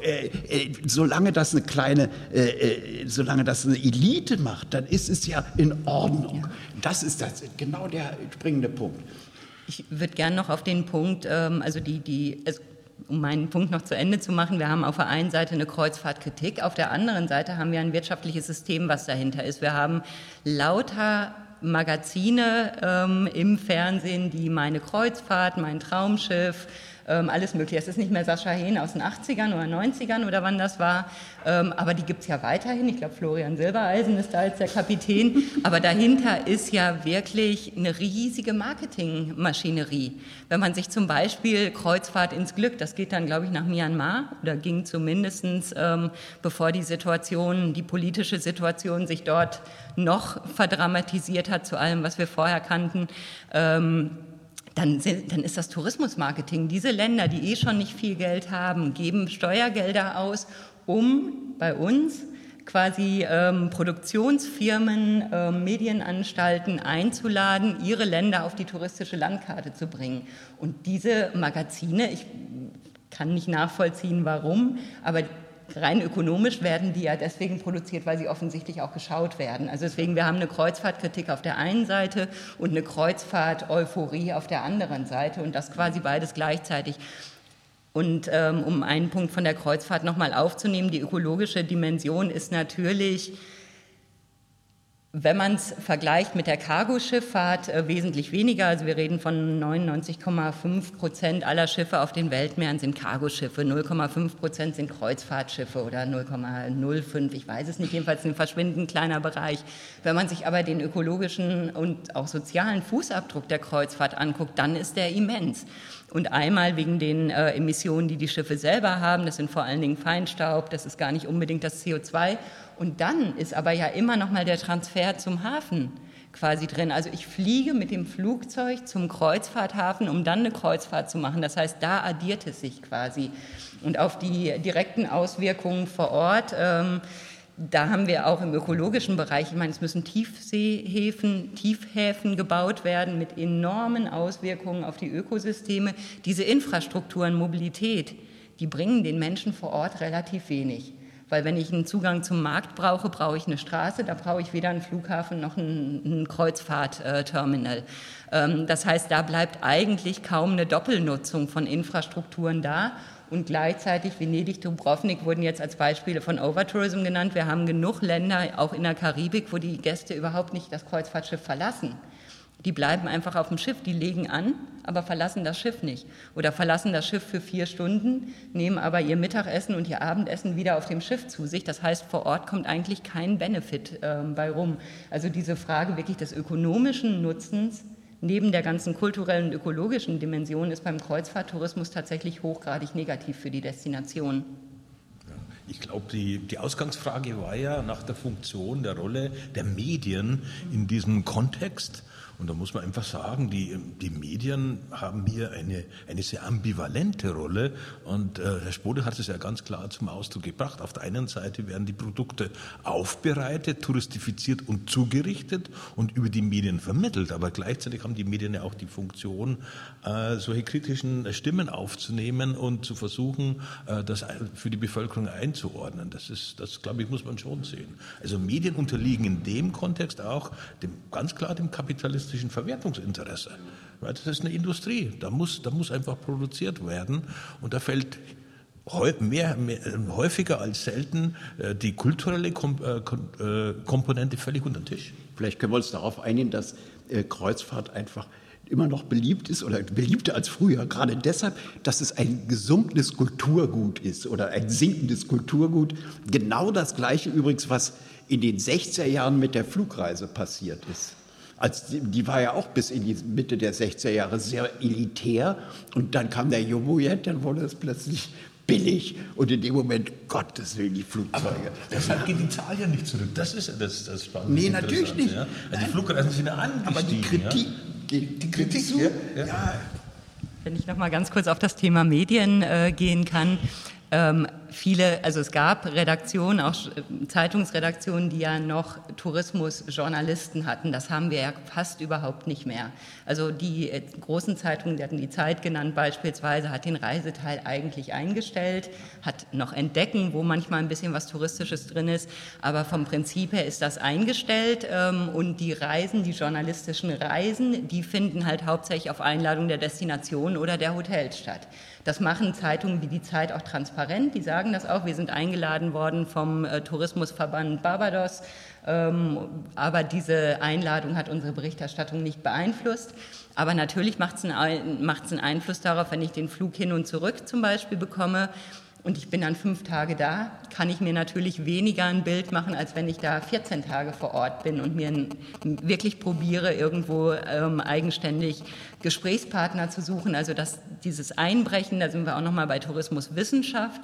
solange das eine Elite macht, dann ist es ja in Ordnung. Ja. Das ist genau der springende Punkt. Ich würde gerne noch auf den Punkt, um meinen Punkt noch zu Ende zu machen, wir haben auf der einen Seite eine Kreuzfahrtkritik, auf der anderen Seite haben wir ein wirtschaftliches System, was dahinter ist. Wir haben lauter Magazine im Fernsehen, die meine Kreuzfahrt, mein Traumschiff, alles Mögliche. Das ist nicht mehr Sascha Hehn aus den 80ern oder 90ern oder wann das war, aber die gibt es ja weiterhin. Ich glaube, Florian Silbereisen ist da jetzt der Kapitän, aber dahinter ist ja wirklich eine riesige Marketingmaschinerie. Wenn man sich zum Beispiel Kreuzfahrt ins Glück, das geht dann, glaube ich, nach Myanmar, oder ging zumindest, bevor die politische Situation sich dort noch verdramatisiert hat zu allem, was wir vorher kannten, dann ist das Tourismusmarketing. Diese Länder, die schon nicht viel Geld haben, geben Steuergelder aus, um bei uns quasi Produktionsfirmen, Medienanstalten einzuladen, ihre Länder auf die touristische Landkarte zu bringen. Und diese Magazine, ich kann nicht nachvollziehen, warum, aber rein ökonomisch werden die ja deswegen produziert, weil sie offensichtlich auch geschaut werden. Also deswegen, wir haben eine Kreuzfahrtkritik auf der einen Seite und eine Kreuzfahrt-Euphorie auf der anderen Seite und das quasi beides gleichzeitig. Und um einen Punkt von der Kreuzfahrt nochmal aufzunehmen, die ökologische Dimension ist natürlich, wenn man es vergleicht mit der Cargoschifffahrt, wesentlich weniger. Also wir reden von 99,5% aller Schiffe auf den Weltmeeren sind Cargoschiffe, 0,5% sind Kreuzfahrtschiffe oder 0,05, ich weiß es nicht, jedenfalls ein verschwindend kleiner Bereich. Wenn man sich aber den ökologischen und auch sozialen Fußabdruck der Kreuzfahrt anguckt, dann ist der immens. Und einmal wegen den Emissionen, die die Schiffe selber haben, das sind vor allen Dingen Feinstaub, das ist gar nicht unbedingt das CO2. Und dann ist aber ja immer noch mal der Transfer zum Hafen quasi drin. Also ich fliege mit dem Flugzeug zum Kreuzfahrthafen, um dann eine Kreuzfahrt zu machen. Das heißt, da addiert es sich quasi. Und auf die direkten Auswirkungen vor Ort, da haben wir auch im ökologischen Bereich, ich meine, es müssen Tiefhäfen gebaut werden mit enormen Auswirkungen auf die Ökosysteme. Diese Infrastrukturen, Mobilität, die bringen den Menschen vor Ort relativ wenig. Weil wenn ich einen Zugang zum Markt brauche, brauche ich eine Straße, da brauche ich weder einen Flughafen noch ein Kreuzfahrtterminal. Das heißt, da bleibt eigentlich kaum eine Doppelnutzung von Infrastrukturen da. Und gleichzeitig Venedig, Dubrovnik wurden jetzt als Beispiele von Overtourism genannt. Wir haben genug Länder, auch in der Karibik, wo die Gäste überhaupt nicht das Kreuzfahrtschiff verlassen. Die bleiben einfach auf dem Schiff, die legen an, aber verlassen das Schiff nicht. Oder verlassen das Schiff für 4 Stunden, nehmen aber ihr Mittagessen und ihr Abendessen wieder auf dem Schiff zu sich. Das heißt, vor Ort kommt eigentlich kein Benefit bei rum. Also diese Frage wirklich des ökonomischen Nutzens neben der ganzen kulturellen und ökologischen Dimension ist beim Kreuzfahrttourismus tatsächlich hochgradig negativ für die Destination. Ich glaube, die Ausgangsfrage war ja nach der Funktion, der Rolle der Medien in diesem Kontext. Und da muss man einfach sagen, die Medien haben hier eine sehr ambivalente Rolle. Und Herr Spode hat es ja ganz klar zum Ausdruck gebracht. Auf der einen Seite werden die Produkte aufbereitet, touristifiziert und zugerichtet und über die Medien vermittelt. Aber gleichzeitig haben die Medien ja auch die Funktion, solche kritischen Stimmen aufzunehmen und zu versuchen, das für die Bevölkerung einzuordnen. Das glaube ich, muss man schon sehen. Also Medien unterliegen in dem Kontext auch ganz klar dem kapitalistischen Verwertungsinteresse. Weil das ist eine Industrie, da muss einfach produziert werden und da fällt häufiger als selten die kulturelle Komponente völlig unter den Tisch. Vielleicht können wir uns darauf einigen, dass Kreuzfahrt einfach immer noch beliebt ist oder beliebter als früher, gerade deshalb, dass es ein gesunkenes Kulturgut ist oder ein sinkendes Kulturgut. Genau das Gleiche übrigens, was in den 60er Jahren mit der Flugreise passiert ist. Die war ja auch bis in die Mitte der 60er Jahre sehr elitär und dann kam der Jomo-Jet, dann wurde es plötzlich billig und in dem Moment, Gottes Willen, die Flugzeuge. Aber deshalb geht die Zahl ja nicht zurück. Das ist ja das Spannende. Nee, natürlich nicht. Ja? Also die Flugreisen sind ja angestiegen. Aber die Kritik, die Kritik, ja. Wenn ich noch mal ganz kurz auf das Thema Medien gehen kann. Es gab Redaktionen, auch Zeitungsredaktionen, die ja noch Tourismusjournalisten hatten. Das haben wir ja fast überhaupt nicht mehr. Also die großen Zeitungen, die hatten die Zeit genannt beispielsweise, hat den Reiseteil eigentlich eingestellt, hat noch Entdecken, wo manchmal ein bisschen was Touristisches drin ist, aber vom Prinzip her ist das eingestellt und die journalistischen Reisen, die finden halt hauptsächlich auf Einladung der Destination oder der Hotels statt. Das machen Zeitungen wie die Zeit auch transparent, die sagen das auch. Wir sind eingeladen worden vom Tourismusverband Barbados, aber diese Einladung hat unsere Berichterstattung nicht beeinflusst. Aber natürlich macht es einen Einfluss darauf, wenn ich den Flug hin und zurück zum Beispiel bekomme und ich bin dann 5 Tage da, kann ich mir natürlich weniger ein Bild machen, als wenn ich da 14 Tage vor Ort bin und mir wirklich probiere, irgendwo eigenständig Gesprächspartner zu suchen. Also dieses Einbrechen, da sind wir auch nochmal bei Tourismuswissenschaft,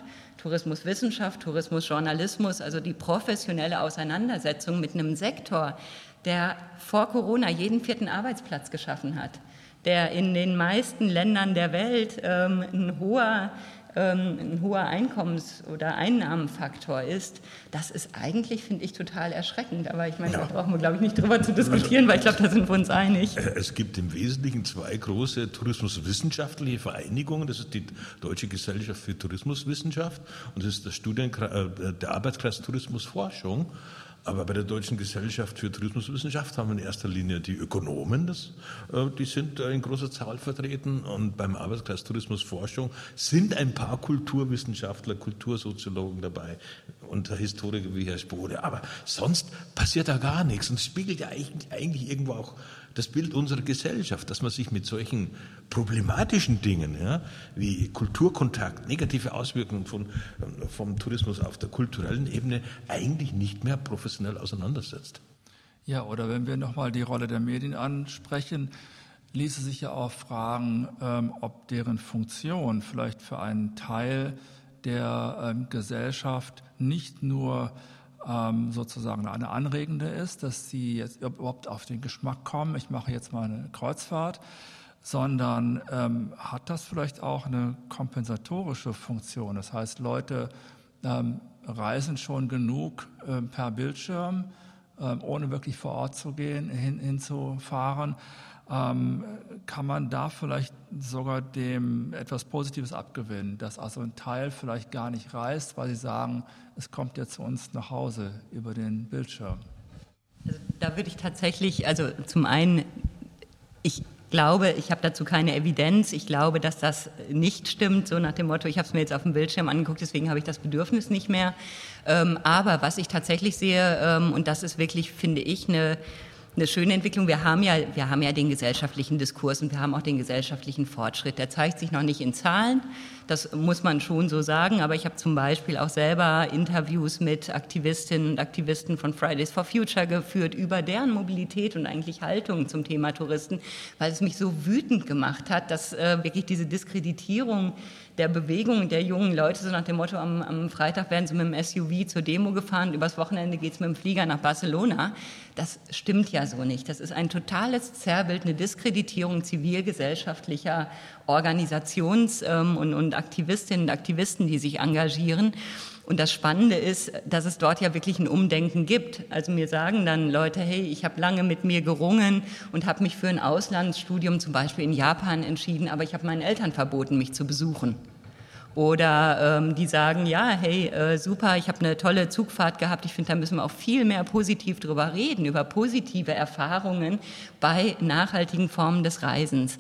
Tourismusjournalismus, also die professionelle Auseinandersetzung mit einem Sektor, der vor Corona jeden 4. Arbeitsplatz geschaffen hat, der in den meisten Ländern der Welt ein hoher Einkommens- oder Einnahmenfaktor ist, das ist eigentlich, finde ich, total erschreckend. Aber ich meine, da brauchen wir, glaube ich, nicht drüber zu diskutieren, weil ich glaube, da sind wir uns einig. Es gibt im Wesentlichen 2 große tourismuswissenschaftliche Vereinigungen. Das ist die Deutsche Gesellschaft für Tourismuswissenschaft und das ist der Arbeitskreis Tourismusforschung. Aber bei der Deutschen Gesellschaft für Tourismuswissenschaft haben wir in erster Linie die Ökonomen, die sind in großer Zahl vertreten. Und beim Arbeitskreis Tourismusforschung sind ein paar Kulturwissenschaftler, Kultursoziologen dabei und Historiker wie Herr Spode. Aber sonst passiert da gar nichts. Und es spiegelt ja eigentlich irgendwo auch das Bild unserer Gesellschaft, dass man sich mit solchen problematischen Dingen, wie Kulturkontakt, negative Auswirkungen vom Tourismus auf der kulturellen Ebene eigentlich nicht mehr professionell auseinandersetzt. Ja, oder wenn wir nochmal die Rolle der Medien ansprechen, ließe sich ja auch fragen, ob deren Funktion vielleicht für einen Teil der Gesellschaft nicht nur sozusagen eine anregende ist, dass sie jetzt überhaupt auf den Geschmack kommen, ich mache jetzt mal eine Kreuzfahrt, sondern hat das vielleicht auch eine kompensatorische Funktion. Das heißt, Leute reisen schon genug per Bildschirm, ohne wirklich vor Ort zu gehen, hinzufahren. Kann man da vielleicht sogar dem etwas Positives abgewinnen, dass also ein Teil vielleicht gar nicht reist, weil sie sagen, es kommt ja zu uns nach Hause über den Bildschirm? Also da würde ich tatsächlich, also zum einen, ich glaube, ich habe dazu keine Evidenz, ich glaube, dass das nicht stimmt, so nach dem Motto, ich habe es mir jetzt auf dem Bildschirm angeguckt, deswegen habe ich das Bedürfnis nicht mehr. Aber was ich tatsächlich sehe, und das ist wirklich, finde ich, eine eine schöne Entwicklung. Wir haben ja den gesellschaftlichen Diskurs und wir haben auch den gesellschaftlichen Fortschritt. Der zeigt sich noch nicht in Zahlen, das muss man schon so sagen, aber ich habe zum Beispiel auch selber Interviews mit Aktivistinnen und Aktivisten von Fridays for Future geführt über deren Mobilität und eigentlich Haltung zum Thema Touristen, weil es mich so wütend gemacht hat, dass wirklich diese Diskreditierung der Bewegung der jungen Leute, so nach dem Motto, am Freitag werden sie mit dem SUV zur Demo gefahren, übers Wochenende geht es mit dem Flieger nach Barcelona. Das stimmt ja so nicht. Das ist ein totales Zerrbild, eine Diskreditierung zivilgesellschaftlicher Organisations- und Aktivistinnen und Aktivisten, die sich engagieren. Und das Spannende ist, dass es dort ja wirklich ein Umdenken gibt. Also mir sagen dann Leute, hey, ich habe lange mit mir gerungen und habe mich für ein Auslandsstudium zum Beispiel in Japan entschieden, aber ich habe meinen Eltern verboten, mich zu besuchen. Oder die sagen, ja, hey, super, ich habe eine tolle Zugfahrt gehabt. Ich finde, da müssen wir auch viel mehr positiv drüber reden, über positive Erfahrungen bei nachhaltigen Formen des Reisens.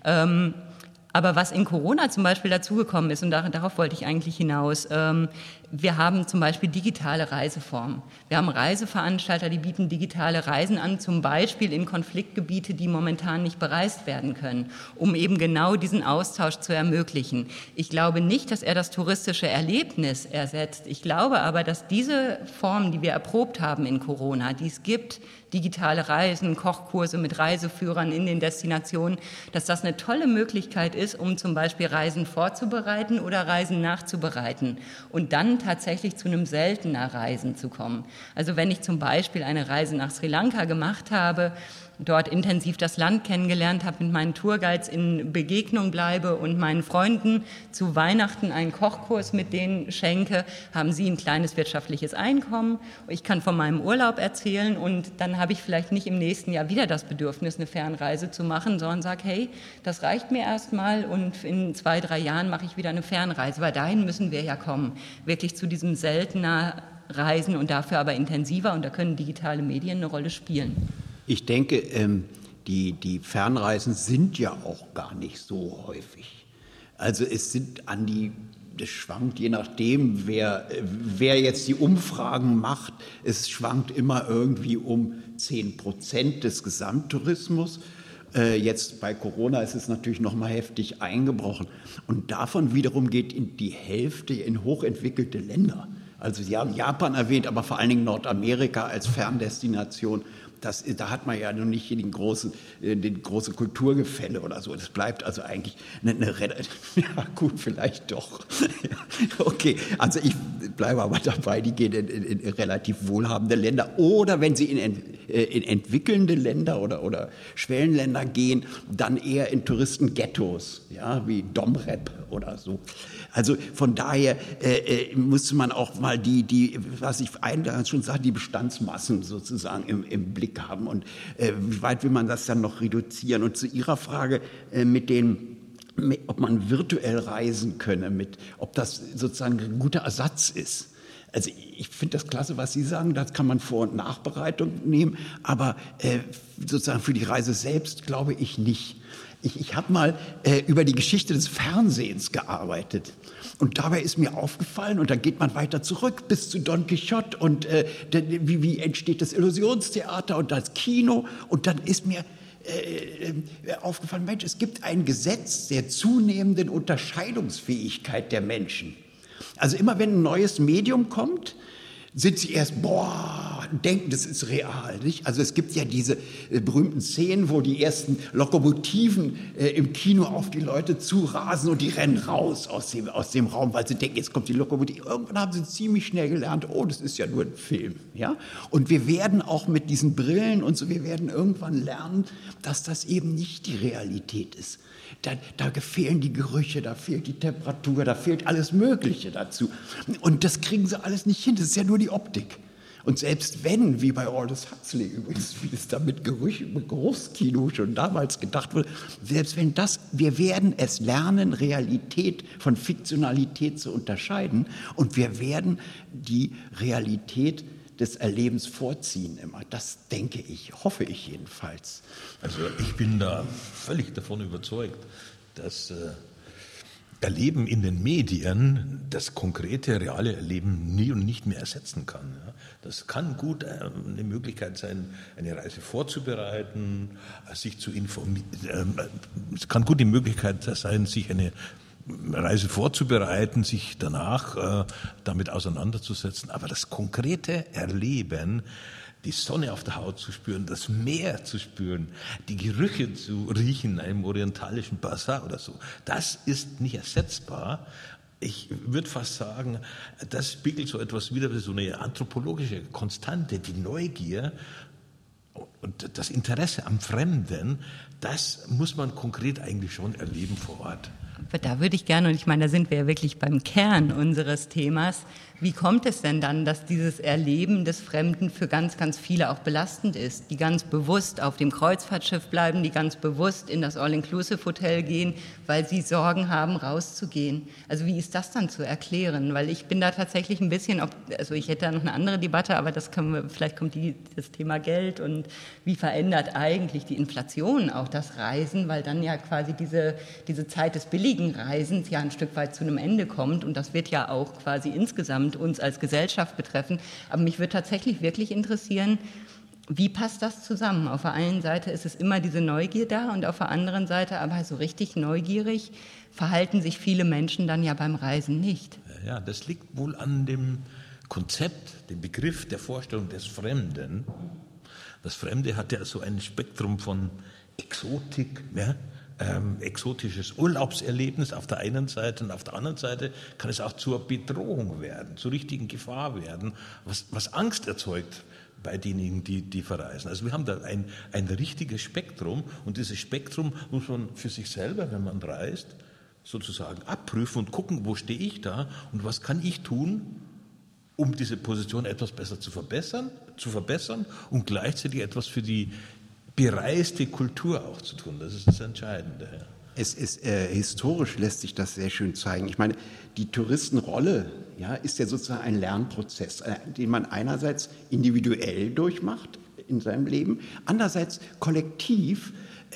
Aber was in Corona zum Beispiel dazugekommen ist, und darauf wollte ich eigentlich hinaus, wir haben zum Beispiel digitale Reiseformen. Wir haben Reiseveranstalter, die bieten digitale Reisen an, zum Beispiel in Konfliktgebiete, die momentan nicht bereist werden können, um eben genau diesen Austausch zu ermöglichen. Ich glaube nicht, dass er das touristische Erlebnis ersetzt. Ich glaube aber, dass diese Formen, die wir erprobt haben in Corona, die es gibt, digitale Reisen, Kochkurse mit Reiseführern in den Destinationen, dass das eine tolle Möglichkeit ist, um zum Beispiel Reisen vorzubereiten oder Reisen nachzubereiten und dann tatsächlich zu einem seltener Reisen zu kommen. Also wenn ich zum Beispiel eine Reise nach Sri Lanka gemacht habe, dort intensiv das Land kennengelernt habe, mit meinen Tourguides in Begegnung bleibe und meinen Freunden zu Weihnachten einen Kochkurs mit denen schenke, haben sie ein kleines wirtschaftliches Einkommen. Ich kann von meinem Urlaub erzählen und dann habe ich vielleicht nicht im nächsten Jahr wieder das Bedürfnis, eine Fernreise zu machen, sondern sage, hey, das reicht mir erstmal und in 2-3 Jahren mache ich wieder eine Fernreise, weil dahin müssen wir ja kommen, wirklich zu diesem seltener Reisen und dafür aber intensiver, und da können digitale Medien eine Rolle spielen. Ich denke, die Fernreisen sind ja auch gar nicht so häufig. Also es sind das schwankt je nachdem, wer jetzt die Umfragen macht, es schwankt immer irgendwie um 10% des Gesamttourismus. Jetzt bei Corona ist es natürlich noch mal heftig eingebrochen. Und davon wiederum geht die Hälfte in hochentwickelte Länder. Also Sie haben Japan erwähnt, aber vor allen Dingen Nordamerika als Ferndestination. Da hat man ja noch nicht den große Kulturgefälle oder so. Das bleibt also eigentlich ja gut, vielleicht doch. Okay, also ich bleibe aber dabei, die gehen in relativ wohlhabende Länder. Oder wenn sie in entwickelnde Länder oder Schwellenländer gehen, dann eher in Touristenghettos, ja, wie Domrep oder so. Also von daher musste man auch mal was ich eingangs schon sagte, die Bestandsmassen sozusagen im Blick haben und wie weit will man das dann noch reduzieren? Und zu Ihrer Frage ob man virtuell reisen könne, ob das sozusagen ein guter Ersatz ist. Also ich finde das klasse, was Sie sagen, das kann man Vor- und Nachbereitung nehmen, aber sozusagen für die Reise selbst glaube ich nicht. Ich habe mal über die Geschichte des Fernsehens gearbeitet und dabei ist mir aufgefallen, und dann geht man weiter zurück bis zu Don Quixote und wie entsteht das Illusionstheater und das Kino, und dann ist mir aufgefallen, Mensch, es gibt ein Gesetz der zunehmenden Unterscheidungsfähigkeit der Menschen. Also immer wenn ein neues Medium kommt, sind sie erst, denken, das ist real. Nicht? Also es gibt ja diese berühmten Szenen, wo die ersten Lokomotiven im Kino auf die Leute zurasen und die rennen raus aus dem Raum, weil sie denken, jetzt kommt die Lokomotive. Irgendwann haben sie ziemlich schnell gelernt, das ist ja nur ein Film. Ja? Und wir werden auch mit diesen Brillen und so, wir werden irgendwann lernen, dass das eben nicht die Realität ist. Da fehlen die Gerüche, da fehlt die Temperatur, da fehlt alles Mögliche dazu. Und das kriegen sie alles nicht hin, das ist ja nur die Optik. Und selbst wenn, wie bei Aldous Huxley übrigens, wie es da mit Geruchskino schon damals gedacht wurde, selbst wenn wir werden es lernen, Realität von Fiktionalität zu unterscheiden, und wir werden die Realität des Erlebens vorziehen immer. Das denke ich, hoffe ich jedenfalls. Also ich bin da völlig davon überzeugt, dass Erleben in den Medien das konkrete, reale Erleben nie und nicht mehr ersetzen kann. Das kann gut eine Möglichkeit sein, eine Reise vorzubereiten, sich zu informieren. Es kann gut die Möglichkeit sein, sich eine Reise vorzubereiten, sich danach damit auseinanderzusetzen. Aber das konkrete Erleben, die Sonne auf der Haut zu spüren, das Meer zu spüren, die Gerüche zu riechen in einem orientalischen Basar oder so, das ist nicht ersetzbar. Ich würde fast sagen, das spiegelt so etwas wider, so eine anthropologische Konstante, die Neugier und das Interesse am Fremden, das muss man konkret eigentlich schon erleben vor Ort. Da würde ich gerne, und ich meine, da sind wir ja wirklich beim Kern unseres Themas, wie kommt es denn dann, dass dieses Erleben des Fremden für ganz, ganz viele auch belastend ist, die ganz bewusst auf dem Kreuzfahrtschiff bleiben, die ganz bewusst in das All-Inclusive-Hotel gehen, weil sie Sorgen haben, rauszugehen? Also wie ist das dann zu erklären? Weil ich bin da tatsächlich ein bisschen, also ich hätte da noch eine andere Debatte, aber vielleicht kommt das Thema Geld und wie verändert eigentlich die Inflation auch das Reisen, weil dann ja quasi diese Zeit des billigen Reisens ja ein Stück weit zu einem Ende kommt und das wird ja auch quasi insgesamt uns als Gesellschaft betreffen. Aber mich würde tatsächlich wirklich interessieren, wie passt das zusammen? Auf der einen Seite ist es immer diese Neugier da und auf der anderen Seite aber so richtig neugierig verhalten sich viele Menschen dann ja beim Reisen nicht. Ja, das liegt wohl an dem Konzept, dem Begriff der Vorstellung des Fremden. Das Fremde hat ja so ein Spektrum von Exotik, ja? Exotisches Urlaubserlebnis auf der einen Seite und auf der anderen Seite kann es auch zur Bedrohung werden, zur richtigen Gefahr werden, was Angst erzeugt bei denjenigen, die verreisen. Also wir haben da ein richtiges Spektrum und dieses Spektrum muss man für sich selber, wenn man reist, sozusagen abprüfen und gucken, wo stehe ich da und was kann ich tun, um diese Position etwas besser zu verbessern und gleichzeitig etwas für die bereiste Kultur auch zu tun. Das ist das Entscheidende. Ja. Es ist historisch lässt sich das sehr schön zeigen. Ich meine, die Touristenrolle ist ja sozusagen ein Lernprozess, den man einerseits individuell durchmacht in seinem Leben, andererseits kollektiv.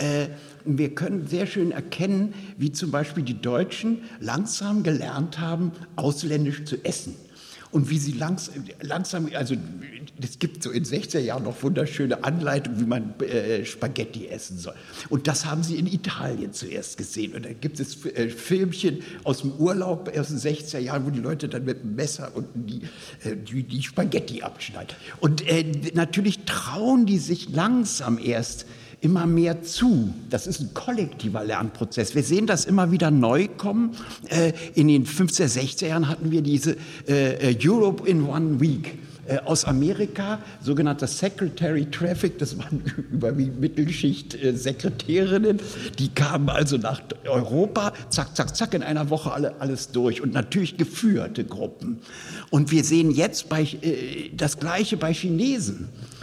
Wir können sehr schön erkennen, wie zum Beispiel die Deutschen langsam gelernt haben, ausländisch zu essen. Und wie sie langsam, also es gibt so in 60er Jahren noch wunderschöne Anleitungen, wie man Spaghetti essen soll. Und das haben sie in Italien zuerst gesehen. Und da gibt es Filmchen aus dem Urlaub aus den 60er Jahren, wo die Leute dann mit dem Messer und die Spaghetti abschneiden. Und natürlich trauen die sich langsam erst immer mehr zu. Das ist ein kollektiver Lernprozess. Wir sehen das immer wieder neu kommen. In den 50er, 60er Jahren hatten wir diese Europe in One Week aus Amerika, sogenannter Secretary Traffic, das waren überwiegend Mittelschicht-Sekretärinnen, die kamen also nach Europa, zack, zack, zack, in einer Woche alles durch und natürlich geführte Gruppen. Und wir sehen jetzt das Gleiche bei Chinesen.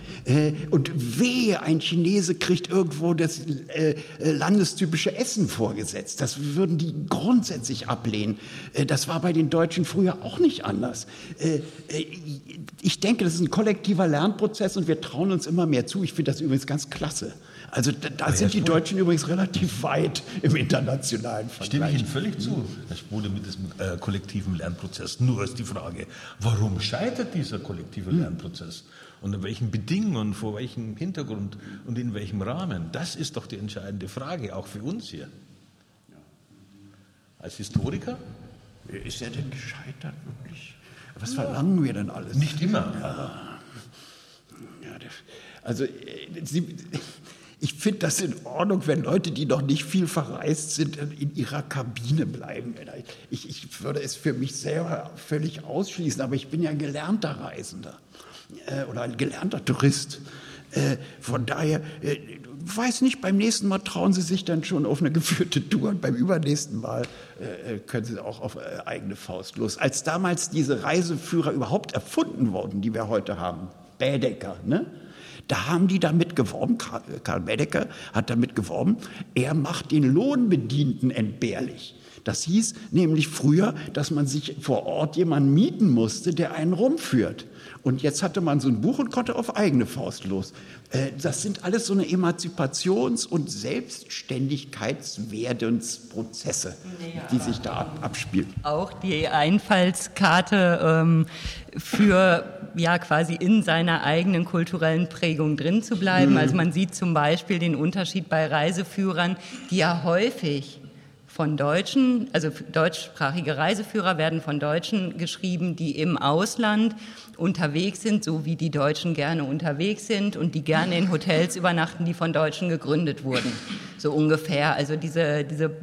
Und wehe, ein Chinese kriegt irgendwo das landestypische Essen vorgesetzt. Das würden die grundsätzlich ablehnen. Das war bei den Deutschen früher auch nicht anders. Ich denke, das ist ein kollektiver Lernprozess und wir trauen uns immer mehr zu. Ich finde das übrigens ganz klasse. Also da sind die Deutschen übrigens relativ weit im internationalen Vergleich. Stimme ich Ihnen völlig zu, Herr Spode, mit diesem kollektiven Lernprozess. Nur ist die Frage, warum scheitert dieser kollektive Lernprozess? Und in welchen Bedingungen, vor welchem Hintergrund und in welchem Rahmen? Das ist doch die entscheidende Frage, auch für uns hier. Als Historiker? Ist er denn gescheitert wirklich? Was verlangen wir denn alles? Nicht immer. Also ich finde das in Ordnung, wenn Leute, die noch nicht viel verreist sind, in ihrer Kabine bleiben. Ich würde es für mich selber völlig ausschließen, aber ich bin ja ein gelernter Reisender oder ein gelernter Tourist. Von daher, weiß nicht, beim nächsten Mal trauen Sie sich dann schon auf eine geführte Tour und beim übernächsten Mal können Sie auch auf eigene Faust los. Als damals diese Reiseführer überhaupt erfunden wurden, die wir heute haben, Baedeker, ne? Da haben die damit geworben, Karl Baedeker hat damit geworben, er macht den Lohnbedienten entbehrlich. Das hieß nämlich früher, dass man sich vor Ort jemanden mieten musste, der einen rumführt. Und jetzt hatte man so ein Buch und konnte auf eigene Faust los. Das sind alles so eine Emanzipations- und Selbstständigkeitswerdensprozesse, die sich da abspielen. Auch die Einfallskarte für quasi in seiner eigenen kulturellen Prägung drin zu bleiben. Also man sieht zum Beispiel den Unterschied bei Reiseführern, die ja häufig von Deutschen, also deutschsprachige Reiseführer werden von Deutschen geschrieben, die im Ausland unterwegs sind, so wie die Deutschen gerne unterwegs sind und die gerne in Hotels übernachten, die von Deutschen gegründet wurden. So ungefähr. Also dieser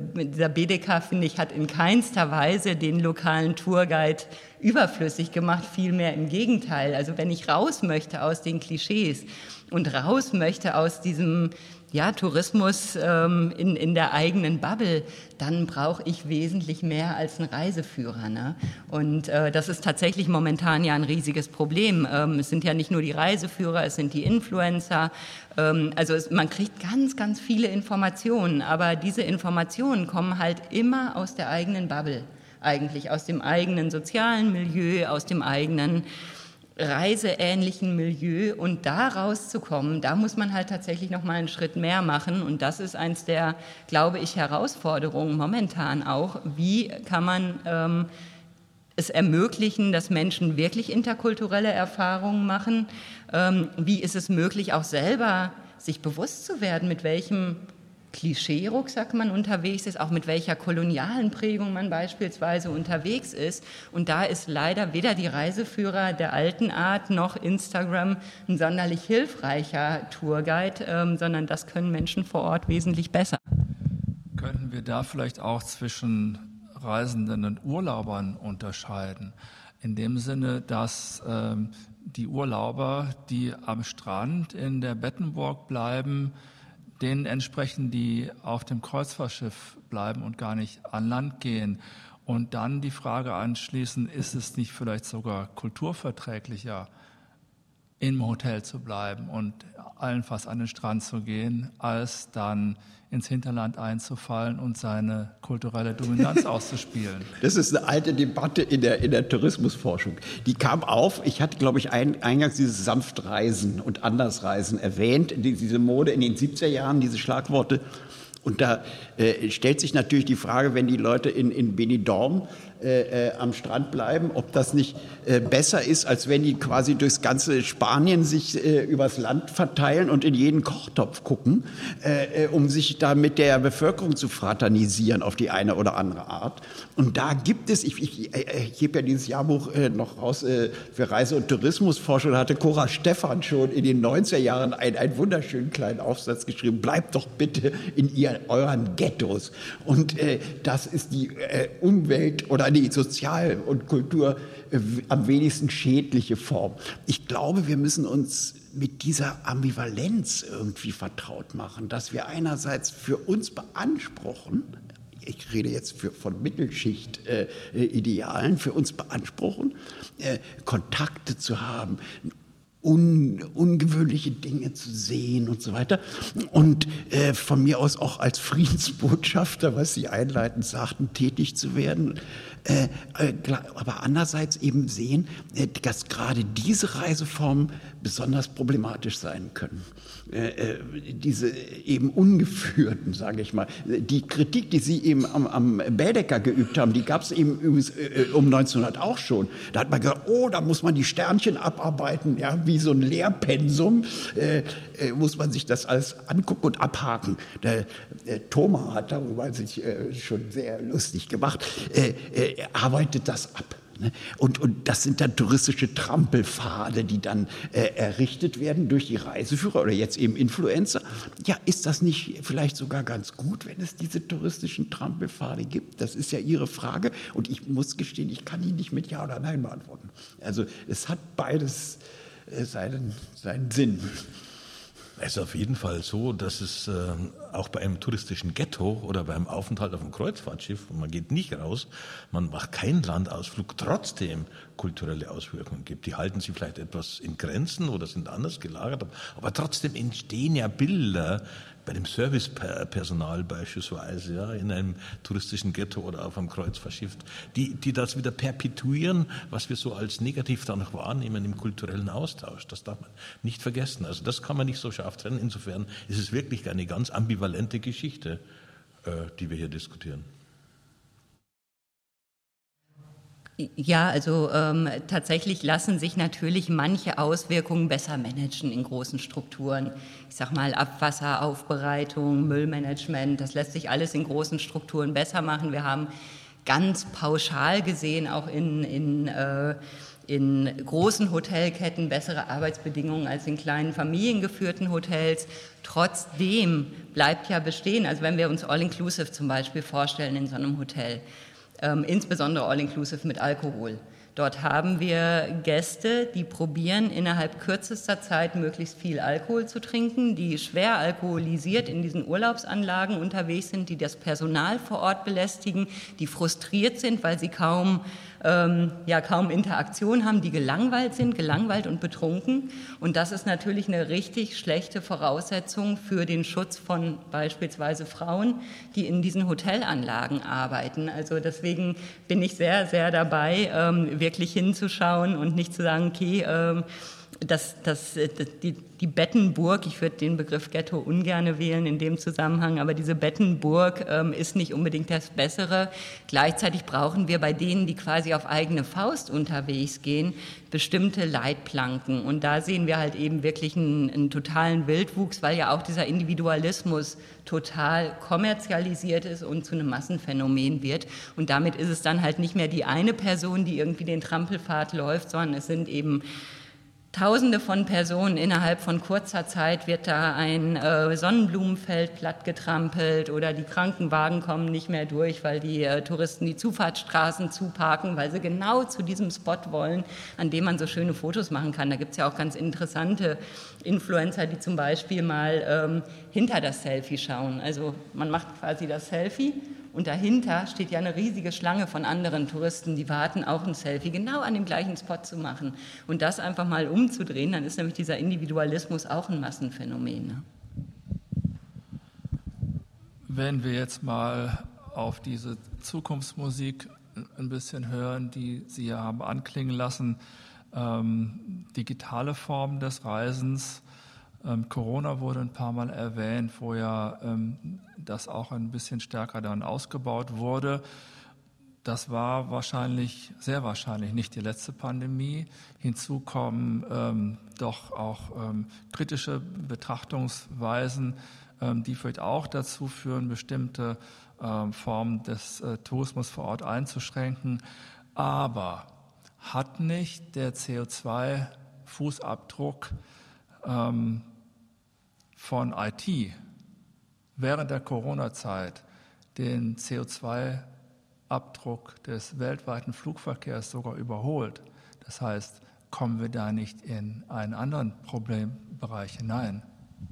BDK, finde ich, hat in keinster Weise den lokalen Tourguide überflüssig gemacht, vielmehr im Gegenteil. Also wenn ich raus möchte aus den Klischees und raus möchte aus diesem Tourismus in der eigenen Bubble, dann brauche ich wesentlich mehr als einen Reiseführer. Ne? Und das ist tatsächlich momentan ja ein riesiges Problem. Es sind ja nicht nur die Reiseführer, es sind die Influencer. Man kriegt ganz, ganz viele Informationen, aber diese Informationen kommen halt immer aus der eigenen Bubble, eigentlich aus dem eigenen sozialen Milieu, aus dem eigenen reiseähnlichen Milieu, und da rauszukommen, da muss man halt tatsächlich noch mal einen Schritt mehr machen, und das ist eins der, glaube ich, Herausforderungen momentan auch. Wie kann man es ermöglichen, dass Menschen wirklich interkulturelle Erfahrungen machen? Wie ist es möglich, auch selber sich bewusst zu werden, mit welchem Klischee-Rucksack man unterwegs ist, auch mit welcher kolonialen Prägung man beispielsweise unterwegs ist. Und da ist leider weder die Reiseführer der alten Art noch Instagram ein sonderlich hilfreicher Tourguide, sondern das können Menschen vor Ort wesentlich besser. Könnten wir da vielleicht auch zwischen Reisenden und Urlaubern unterscheiden? In dem Sinne, dass die Urlauber, die am Strand in der Bettenburg bleiben, denen entsprechen, die auf dem Kreuzfahrtschiff bleiben und gar nicht an Land gehen. Und dann die Frage anschließen, ist es nicht vielleicht sogar kulturverträglicher, im Hotel zu bleiben und allenfalls an den Strand zu gehen, als dann ins Hinterland einzufallen und seine kulturelle Dominanz auszuspielen? Das ist eine alte Debatte in der Tourismusforschung. Die kam auf, ich hatte, glaube ich, eingangs dieses Sanftreisen und Andersreisen erwähnt, diese Mode in den 70er Jahren, diese Schlagworte. Und da stellt sich natürlich die Frage, wenn die Leute in Benidorm am Strand bleiben, ob das nicht besser ist, als wenn die quasi durchs ganze Spanien sich übers Land verteilen und in jeden Kochtopf gucken, um sich da mit der Bevölkerung zu fraternisieren auf die eine oder andere Art. Und da gibt es, ich gebe ja dieses Jahrbuch noch raus für Reise- und Tourismusforschung, da hatte Cora Stephan schon in den 90er Jahren einen wunderschönen kleinen Aufsatz geschrieben, bleibt doch bitte in euren Ghettos. Und das ist die Umwelt oder die Sozial- und Kultur am wenigsten schädliche Form. Ich glaube, wir müssen uns mit dieser Ambivalenz irgendwie vertraut machen, dass wir einerseits für uns beanspruchen, ich rede jetzt von Mittelschicht-Idealen, für uns beanspruchen, Kontakte zu haben, ungewöhnliche Dinge zu sehen und so weiter. Und von mir aus auch als Friedensbotschafter, was Sie einleitend sagten, tätig zu werden. Aber andererseits eben sehen, dass gerade diese Reiseformen besonders problematisch sein können. Diese eben ungeführten, sage ich mal. Die Kritik, die Sie eben am Baedeker geübt haben, die gab es eben um 1900 auch schon. Da hat man gesagt, oh, da muss man die Sternchen abarbeiten, ja, wie so ein Lehrpensum, muss man sich das alles angucken und abhaken. Der Thoma hat darüber sich schon sehr lustig gemacht. Arbeitet das ab. Und das sind dann touristische Trampelpfade, die dann errichtet werden durch die Reiseführer oder jetzt eben Influencer. Ja, ist das nicht vielleicht sogar ganz gut, wenn es diese touristischen Trampelpfade gibt? Das ist ja Ihre Frage. Und ich muss gestehen, ich kann Ihnen nicht mit Ja oder Nein beantworten. Also es hat beides seinen Sinn. Es ist auf jeden Fall so, dass es auch bei einem touristischen Ghetto oder beim Aufenthalt auf einem Kreuzfahrtschiff, und man geht nicht raus, man macht keinen Landausflug, trotzdem kulturelle Auswirkungen gibt. Die halten sich vielleicht etwas in Grenzen oder sind anders gelagert, aber trotzdem entstehen ja Bilder bei dem Servicepersonal beispielsweise, ja, in einem touristischen Ghetto oder auf einem Kreuzfahrtschiff, die das wieder perpetuieren, was wir so als negativ dann noch wahrnehmen im kulturellen Austausch. Das darf man nicht vergessen. Also das kann man nicht so scharf trennen. Insofern ist es wirklich eine ganz ambivalente Geschichte, die wir hier diskutieren. Ja, also tatsächlich lassen sich natürlich manche Auswirkungen besser managen in großen Strukturen. Ich sag mal Abwasseraufbereitung, Müllmanagement, das lässt sich alles in großen Strukturen besser machen. Wir haben ganz pauschal gesehen auch in großen Hotelketten bessere Arbeitsbedingungen als in kleinen familiengeführten Hotels. Trotzdem bleibt ja bestehen, also wenn wir uns All-Inclusive zum Beispiel vorstellen in so einem Hotel, insbesondere All-Inclusive mit Alkohol. Dort haben wir Gäste, die probieren, innerhalb kürzester Zeit möglichst viel Alkohol zu trinken, die schwer alkoholisiert in diesen Urlaubsanlagen unterwegs sind, die das Personal vor Ort belästigen, die frustriert sind, weil sie kaum Interaktion haben, die gelangweilt und betrunken. Und das ist natürlich eine richtig schlechte Voraussetzung für den Schutz von beispielsweise Frauen, die in diesen Hotelanlagen arbeiten. Also deswegen bin ich sehr, sehr dabei, wirklich hinzuschauen und nicht zu sagen, okay, die Bettenburg, ich würde den Begriff Ghetto ungern wählen in dem Zusammenhang, aber diese Bettenburg ist nicht unbedingt das Bessere. Gleichzeitig brauchen wir bei denen, die quasi auf eigene Faust unterwegs gehen, bestimmte Leitplanken. Und da sehen wir halt eben wirklich einen totalen Wildwuchs, weil ja auch dieser Individualismus total kommerzialisiert ist und zu einem Massenphänomen wird. Und damit ist es dann halt nicht mehr die eine Person, die irgendwie den Trampelpfad läuft, sondern es sind eben Tausende von Personen, innerhalb von kurzer Zeit wird da ein Sonnenblumenfeld plattgetrampelt oder die Krankenwagen kommen nicht mehr durch, weil die Touristen die Zufahrtsstraßen zuparken, weil sie genau zu diesem Spot wollen, an dem man so schöne Fotos machen kann. Da gibt es ja auch ganz interessante Influencer, die zum Beispiel mal hinter das Selfie schauen. Also man macht quasi das Selfie und dahinter steht ja eine riesige Schlange von anderen Touristen, die warten, auch ein Selfie genau an dem gleichen Spot zu machen. Und das einfach mal umzudrehen, dann ist nämlich dieser Individualismus auch ein Massenphänomen. Ne? Wenn wir jetzt mal auf diese Zukunftsmusik ein bisschen hören, die Sie ja haben anklingen lassen, digitale Formen des Reisens, Corona wurde ein paar Mal erwähnt, wo ja das auch ein bisschen stärker dann ausgebaut wurde. Das war sehr wahrscheinlich nicht die letzte Pandemie. Hinzu kommen doch auch kritische Betrachtungsweisen, die vielleicht auch dazu führen, bestimmte Formen des Tourismus vor Ort einzuschränken. Aber hat nicht der CO2-Fußabdruck von IT während der Corona-Zeit den CO2-Abdruck des weltweiten Flugverkehrs sogar überholt? Das heißt, kommen wir da nicht in einen anderen Problembereich hinein?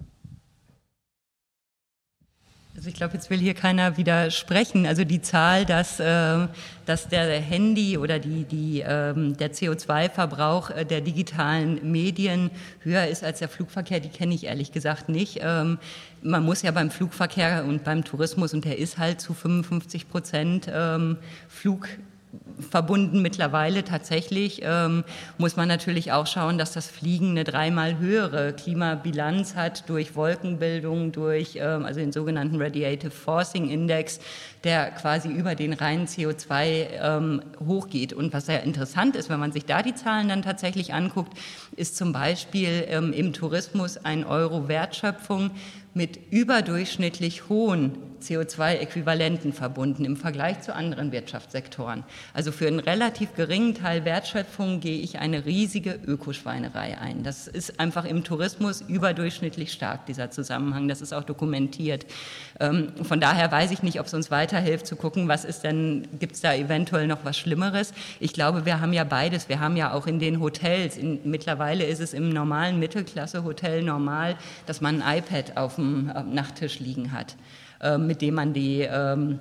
Also ich glaube, jetzt will hier keiner widersprechen. Also die Zahl, dass der Handy oder der CO2-Verbrauch der digitalen Medien höher ist als der Flugverkehr, die kenne ich ehrlich gesagt nicht. Man muss ja beim Flugverkehr und beim Tourismus, und der ist halt zu 55% flugverbunden mittlerweile tatsächlich, muss man natürlich auch schauen, dass das Fliegen eine 3-mal höhere Klimabilanz hat durch Wolkenbildung, durch also den sogenannten Radiative Forcing Index, der quasi über den reinen CO2 hochgeht. Und was sehr interessant ist, wenn man sich da die Zahlen dann tatsächlich anguckt, ist zum Beispiel im Tourismus 1 Euro Wertschöpfung mit überdurchschnittlich hohen CO2-Äquivalenten verbunden im Vergleich zu anderen Wirtschaftssektoren. Also für einen relativ geringen Teil Wertschöpfung gehe ich eine riesige Ökoschweinerei ein. Das ist einfach im Tourismus überdurchschnittlich stark, dieser Zusammenhang. Das ist auch dokumentiert. Von daher weiß ich nicht, ob es uns weiterhilft zu gucken, gibt es da eventuell noch was Schlimmeres? Ich glaube, wir haben ja beides. Wir haben ja auch in den Hotels, mittlerweile ist es im normalen Mittelklasse-Hotel normal, dass man ein iPad auf dem Nachttisch liegen hat, mit dem man die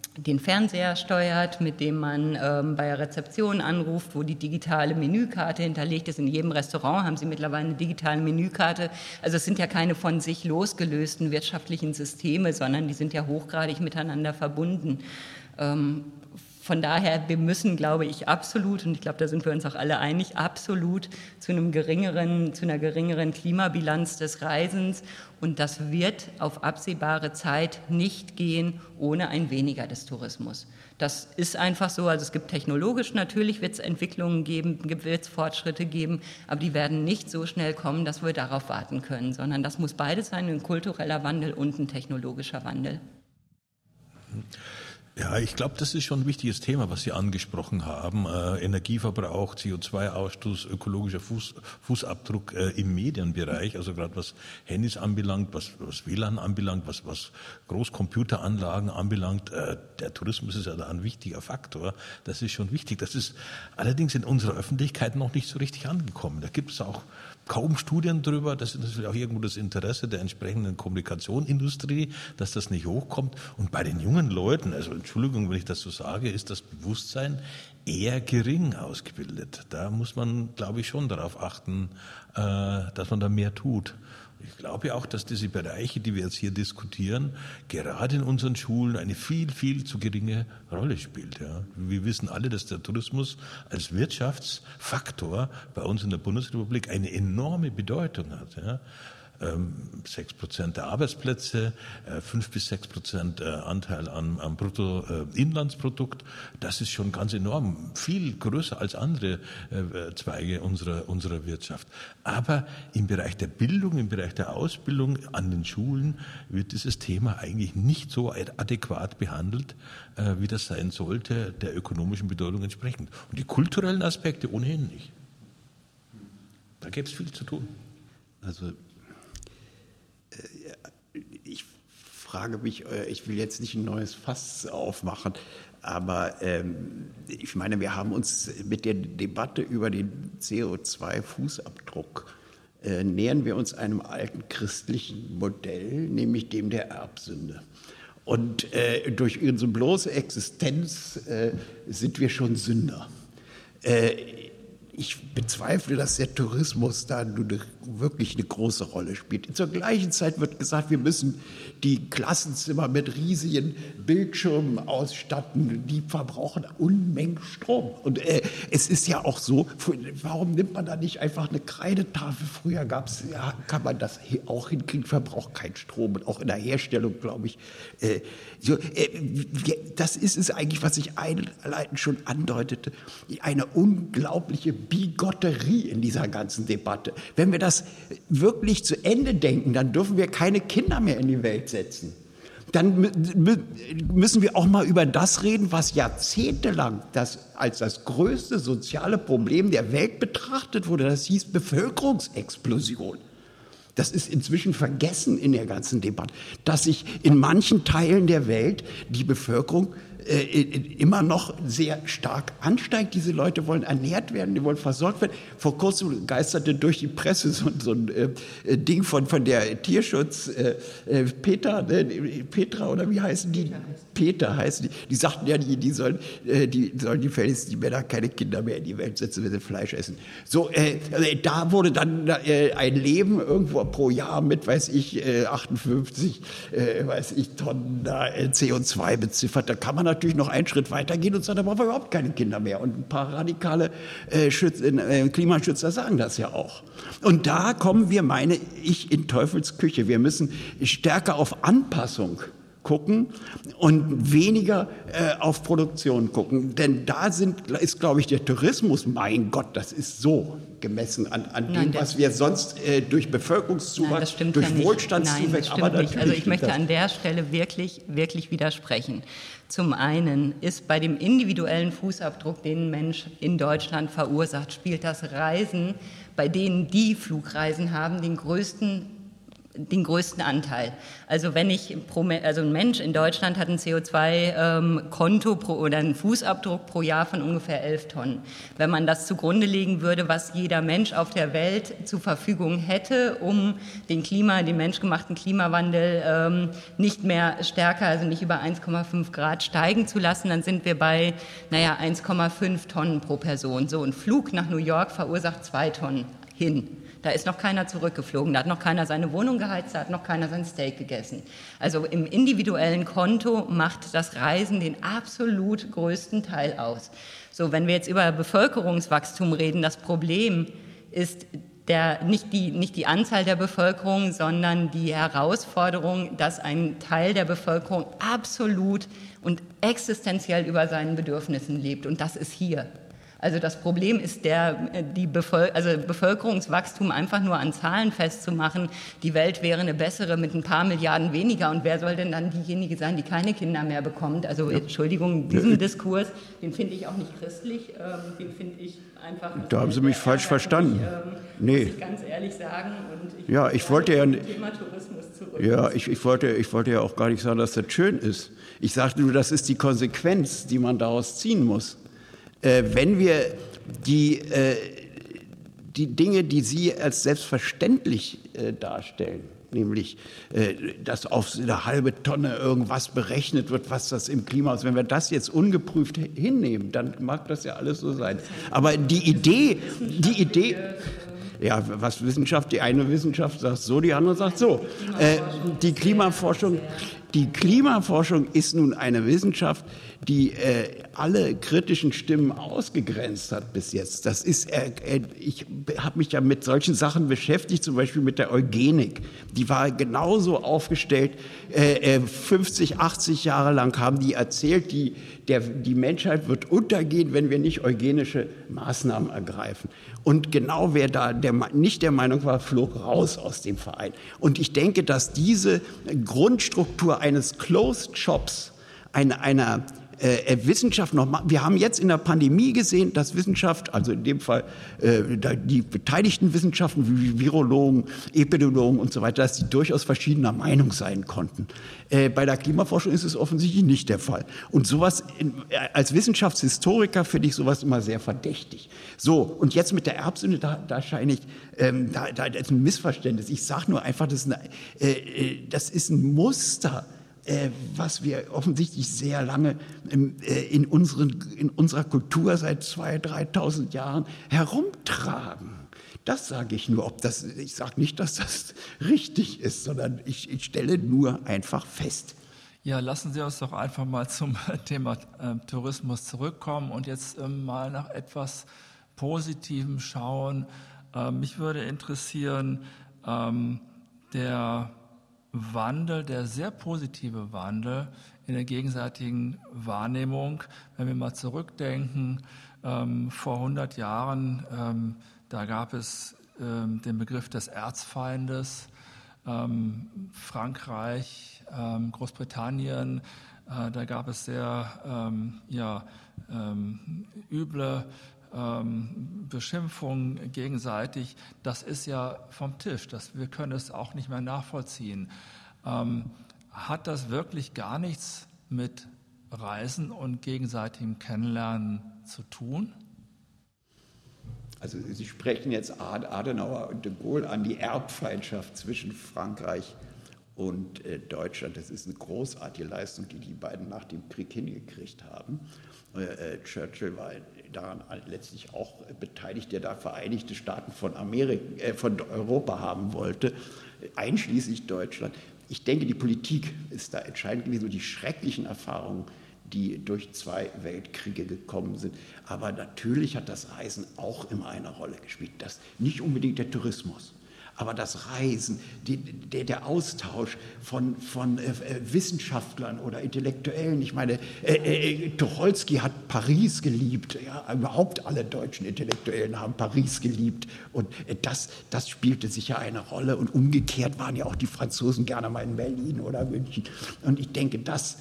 den Fernseher steuert, mit dem man bei der Rezeption anruft, wo die digitale Menükarte hinterlegt ist. In jedem Restaurant haben sie mittlerweile eine digitale Menükarte. Also es sind ja keine von sich losgelösten wirtschaftlichen Systeme, sondern die sind ja hochgradig miteinander verbunden. Von daher, wir müssen, glaube ich, absolut, und ich glaube, da sind wir uns auch alle einig, absolut zu einer geringeren Klimabilanz des Reisens. Und das wird auf absehbare Zeit nicht gehen ohne ein Weniger des Tourismus. Das ist einfach so. Also es gibt technologisch natürlich, wird es Entwicklungen geben, wird es Fortschritte geben, aber die werden nicht so schnell kommen, dass wir darauf warten können, sondern das muss beides sein, ein kultureller Wandel und ein technologischer Wandel. Ja, ich glaube, das ist schon ein wichtiges Thema, was Sie angesprochen haben. Energieverbrauch, CO2-Ausstoß, ökologischer Fußabdruck im Medienbereich, also gerade was Handys anbelangt, was WLAN anbelangt, was Großcomputeranlagen anbelangt. Der Tourismus ist ja da ein wichtiger Faktor. Das ist schon wichtig. Das ist allerdings in unserer Öffentlichkeit noch nicht so richtig angekommen. Da gibt es auch kaum Studien drüber. Das ist natürlich auch irgendwo das Interesse der entsprechenden Kommunikationsindustrie, dass das nicht hochkommt. Und bei den jungen Leuten, also Entschuldigung, wenn ich das so sage, ist das Bewusstsein eher gering ausgebildet. Da muss man, glaube ich, schon darauf achten, dass man da mehr tut. Ich glaube auch, dass diese Bereiche, die wir jetzt hier diskutieren, gerade in unseren Schulen eine viel, viel zu geringe Rolle spielt. Ja. Wir wissen alle, dass der Tourismus als Wirtschaftsfaktor bei uns in der Bundesrepublik eine enorme Bedeutung hat. Ja. 6% der Arbeitsplätze, 5-6% Anteil am Bruttoinlandsprodukt. Das ist schon ganz enorm, viel größer als andere Zweige unserer Wirtschaft. Aber im Bereich der Bildung, im Bereich der Ausbildung an den Schulen wird dieses Thema eigentlich nicht so adäquat behandelt, wie das sein sollte, der ökonomischen Bedeutung entsprechend. Und die kulturellen Aspekte ohnehin nicht. Da gäbe es viel zu tun. Also ich frage mich, ich will jetzt nicht ein neues Fass aufmachen, aber ich meine, wir haben uns mit der Debatte über den CO2-Fußabdruck nähern wir uns einem alten christlichen Modell, nämlich dem der Erbsünde. Und durch unsere bloße Existenz sind wir schon Sünder. Ich bezweifle, dass der Tourismus da wirklich eine große Rolle spielt. Zur gleichen Zeit wird gesagt, wir müssen die Klassenzimmer mit riesigen Bildschirmen ausstatten. Die verbrauchen Unmengen Strom. Und es ist ja auch so, warum nimmt man da nicht einfach eine Kreidetafel? Früher kann man das auch hinkriegen, verbraucht keinen Strom. Und auch in der Herstellung, glaube ich. Das ist es eigentlich, was ich einleitend schon andeutete. Eine unglaubliche Bigotterie in dieser ganzen Debatte. Wenn wir das wirklich zu Ende denken, dann dürfen wir keine Kinder mehr in die Welt setzen. Dann müssen wir auch mal über das reden, was jahrzehntelang als das größte soziale Problem der Welt betrachtet wurde. Das hieß Bevölkerungsexplosion. Das ist inzwischen vergessen in der ganzen Debatte, dass sich in manchen Teilen der Welt die Bevölkerung immer noch sehr stark ansteigt. Diese Leute wollen ernährt werden, die wollen versorgt werden. Vor kurzem geisterte durch die Presse so ein Ding von der Tierschutz Petra oder wie heißen die? Peter heißen die. Die sagten ja, die sollen gefälligst die Männer keine Kinder mehr in die Welt setzen, wenn sie Fleisch essen. So, da wurde dann ein Leben irgendwo pro Jahr mit, 58 Tonnen CO2 beziffert. Da kann man natürlich noch einen Schritt weitergehen und sagen, da brauchen wir überhaupt keine Kinder mehr. Und ein paar radikale Klimaschützer sagen das ja auch. Und da kommen wir, meine ich, in Teufels Küche. Wir müssen stärker auf Anpassung gucken und weniger auf Produktion gucken. Denn da ist, glaube ich, der Tourismus, mein Gott, das ist so gemessen an dem, was wir sonst durch Bevölkerungszuwachs, durch Wohlstandszuwachs, aber natürlich nicht. Also ich möchte an der Stelle wirklich, wirklich widersprechen. Zum einen ist bei dem individuellen Fußabdruck, den ein Mensch in Deutschland verursacht, spielt das Reisen, bei denen die Flugreisen haben, den größten den größten Anteil. Also wenn ein Mensch in Deutschland hat ein CO2-Konto oder einen Fußabdruck pro Jahr von ungefähr 11 Tonnen. Wenn man das zugrunde legen würde, was jeder Mensch auf der Welt zur Verfügung hätte, um den menschgemachten Klimawandel nicht mehr stärker, also nicht über 1,5 Grad steigen zu lassen, dann sind wir bei 1,5 Tonnen pro Person. So ein Flug nach New York verursacht 2 Tonnen hin. Da ist noch keiner zurückgeflogen, da hat noch keiner seine Wohnung geheizt, da hat noch keiner sein Steak gegessen. Also im individuellen Konto macht das Reisen den absolut größten Teil aus. So, wenn wir jetzt über Bevölkerungswachstum reden, das Problem ist nicht die Anzahl der Bevölkerung, sondern die Herausforderung, dass ein Teil der Bevölkerung absolut und existenziell über seinen Bedürfnissen lebt. Und das ist hier. Also das Problem ist Bevölkerungswachstum einfach nur an Zahlen festzumachen. Die Welt wäre eine bessere mit ein paar Milliarden weniger. Und wer soll denn dann diejenige sein, die keine Kinder mehr bekommt? Also Entschuldigung, diesen Diskurs, den finde ich auch nicht christlich. Den finde ich einfach... Da haben Sie mich falsch verstanden. Muss ich ganz ehrlich sagen. Und ich wollte ja... zum Thema Tourismus zurück. Ja, ich wollte ja auch gar nicht sagen, dass das schön ist. Ich sagte nur, das ist die Konsequenz, die man daraus ziehen muss. Wenn wir die Dinge, die Sie als selbstverständlich darstellen, nämlich, dass auf eine halbe Tonne irgendwas berechnet wird, was das im Klima ist, wenn wir das jetzt ungeprüft hinnehmen, dann mag das ja alles so sein. Aber die Idee, ja, was Wissenschaft, die eine Wissenschaft sagt so, die andere sagt so. Die Klimaforschung ist nun eine Wissenschaft, die alle kritischen Stimmen ausgegrenzt hat bis jetzt. Das ist, ich habe mich ja mit solchen Sachen beschäftigt, zum Beispiel mit der Eugenik. Die war genauso aufgestellt. 50, 80 Jahre lang haben die erzählt, die Menschheit wird untergehen, wenn wir nicht eugenische Maßnahmen ergreifen. Und genau wer da nicht der Meinung war, flog raus aus dem Verein. Und ich denke, dass diese Grundstruktur eines Closed Shops, einer Wissenschaft noch, wir haben jetzt in der Pandemie gesehen, dass Wissenschaft, also in dem Fall die beteiligten Wissenschaften wie Virologen, Epidemiologen und so weiter, dass die durchaus verschiedener Meinung sein konnten. Bei der Klimaforschung ist es offensichtlich nicht der Fall. Und sowas, als Wissenschaftshistoriker finde ich sowas immer sehr verdächtig. So, und jetzt mit der Erbsünde, da scheine ich, da ist ein Missverständnis. Ich sage nur einfach, das ist ein Muster, was wir offensichtlich sehr lange in unserer Kultur seit 2.000, 3.000 Jahren herumtragen. Das sage ich nur. Ich sage nicht, dass das richtig ist, sondern ich stelle nur einfach fest. Ja, lassen Sie uns doch einfach mal zum Thema Tourismus zurückkommen und jetzt mal nach etwas Positivem schauen. Mich würde interessieren, der sehr positive Wandel in der gegenseitigen Wahrnehmung, wenn wir mal zurückdenken, vor 100 Jahren, da gab es den Begriff des Erzfeindes, Frankreich, Großbritannien, da gab es sehr üble Beschimpfungen gegenseitig, das ist ja vom Tisch, wir können es auch nicht mehr nachvollziehen. Hat das wirklich gar nichts mit Reisen und gegenseitigem Kennenlernen zu tun? Also Sie sprechen jetzt Adenauer und de Gaulle an, die Erbfeindschaft zwischen Frankreich und Deutschland. Das ist eine großartige Leistung, die die beiden nach dem Krieg hingekriegt haben. Churchill war daran letztlich auch beteiligt, der da Vereinigte Staaten von Europa haben wollte, einschließlich Deutschland. Ich denke, die Politik ist da entscheidend gewesen und die schrecklichen Erfahrungen, die durch 2 Weltkriege gekommen sind. Aber natürlich hat das Reisen auch immer eine Rolle gespielt. Das nicht unbedingt der Tourismus. Aber das Reisen, der Austausch von Wissenschaftlern oder Intellektuellen, ich meine, Tucholsky hat Paris geliebt, ja, überhaupt alle deutschen Intellektuellen haben Paris geliebt und das spielte sicher eine Rolle und umgekehrt waren ja auch die Franzosen gerne mal in Berlin oder München. Und ich denke, das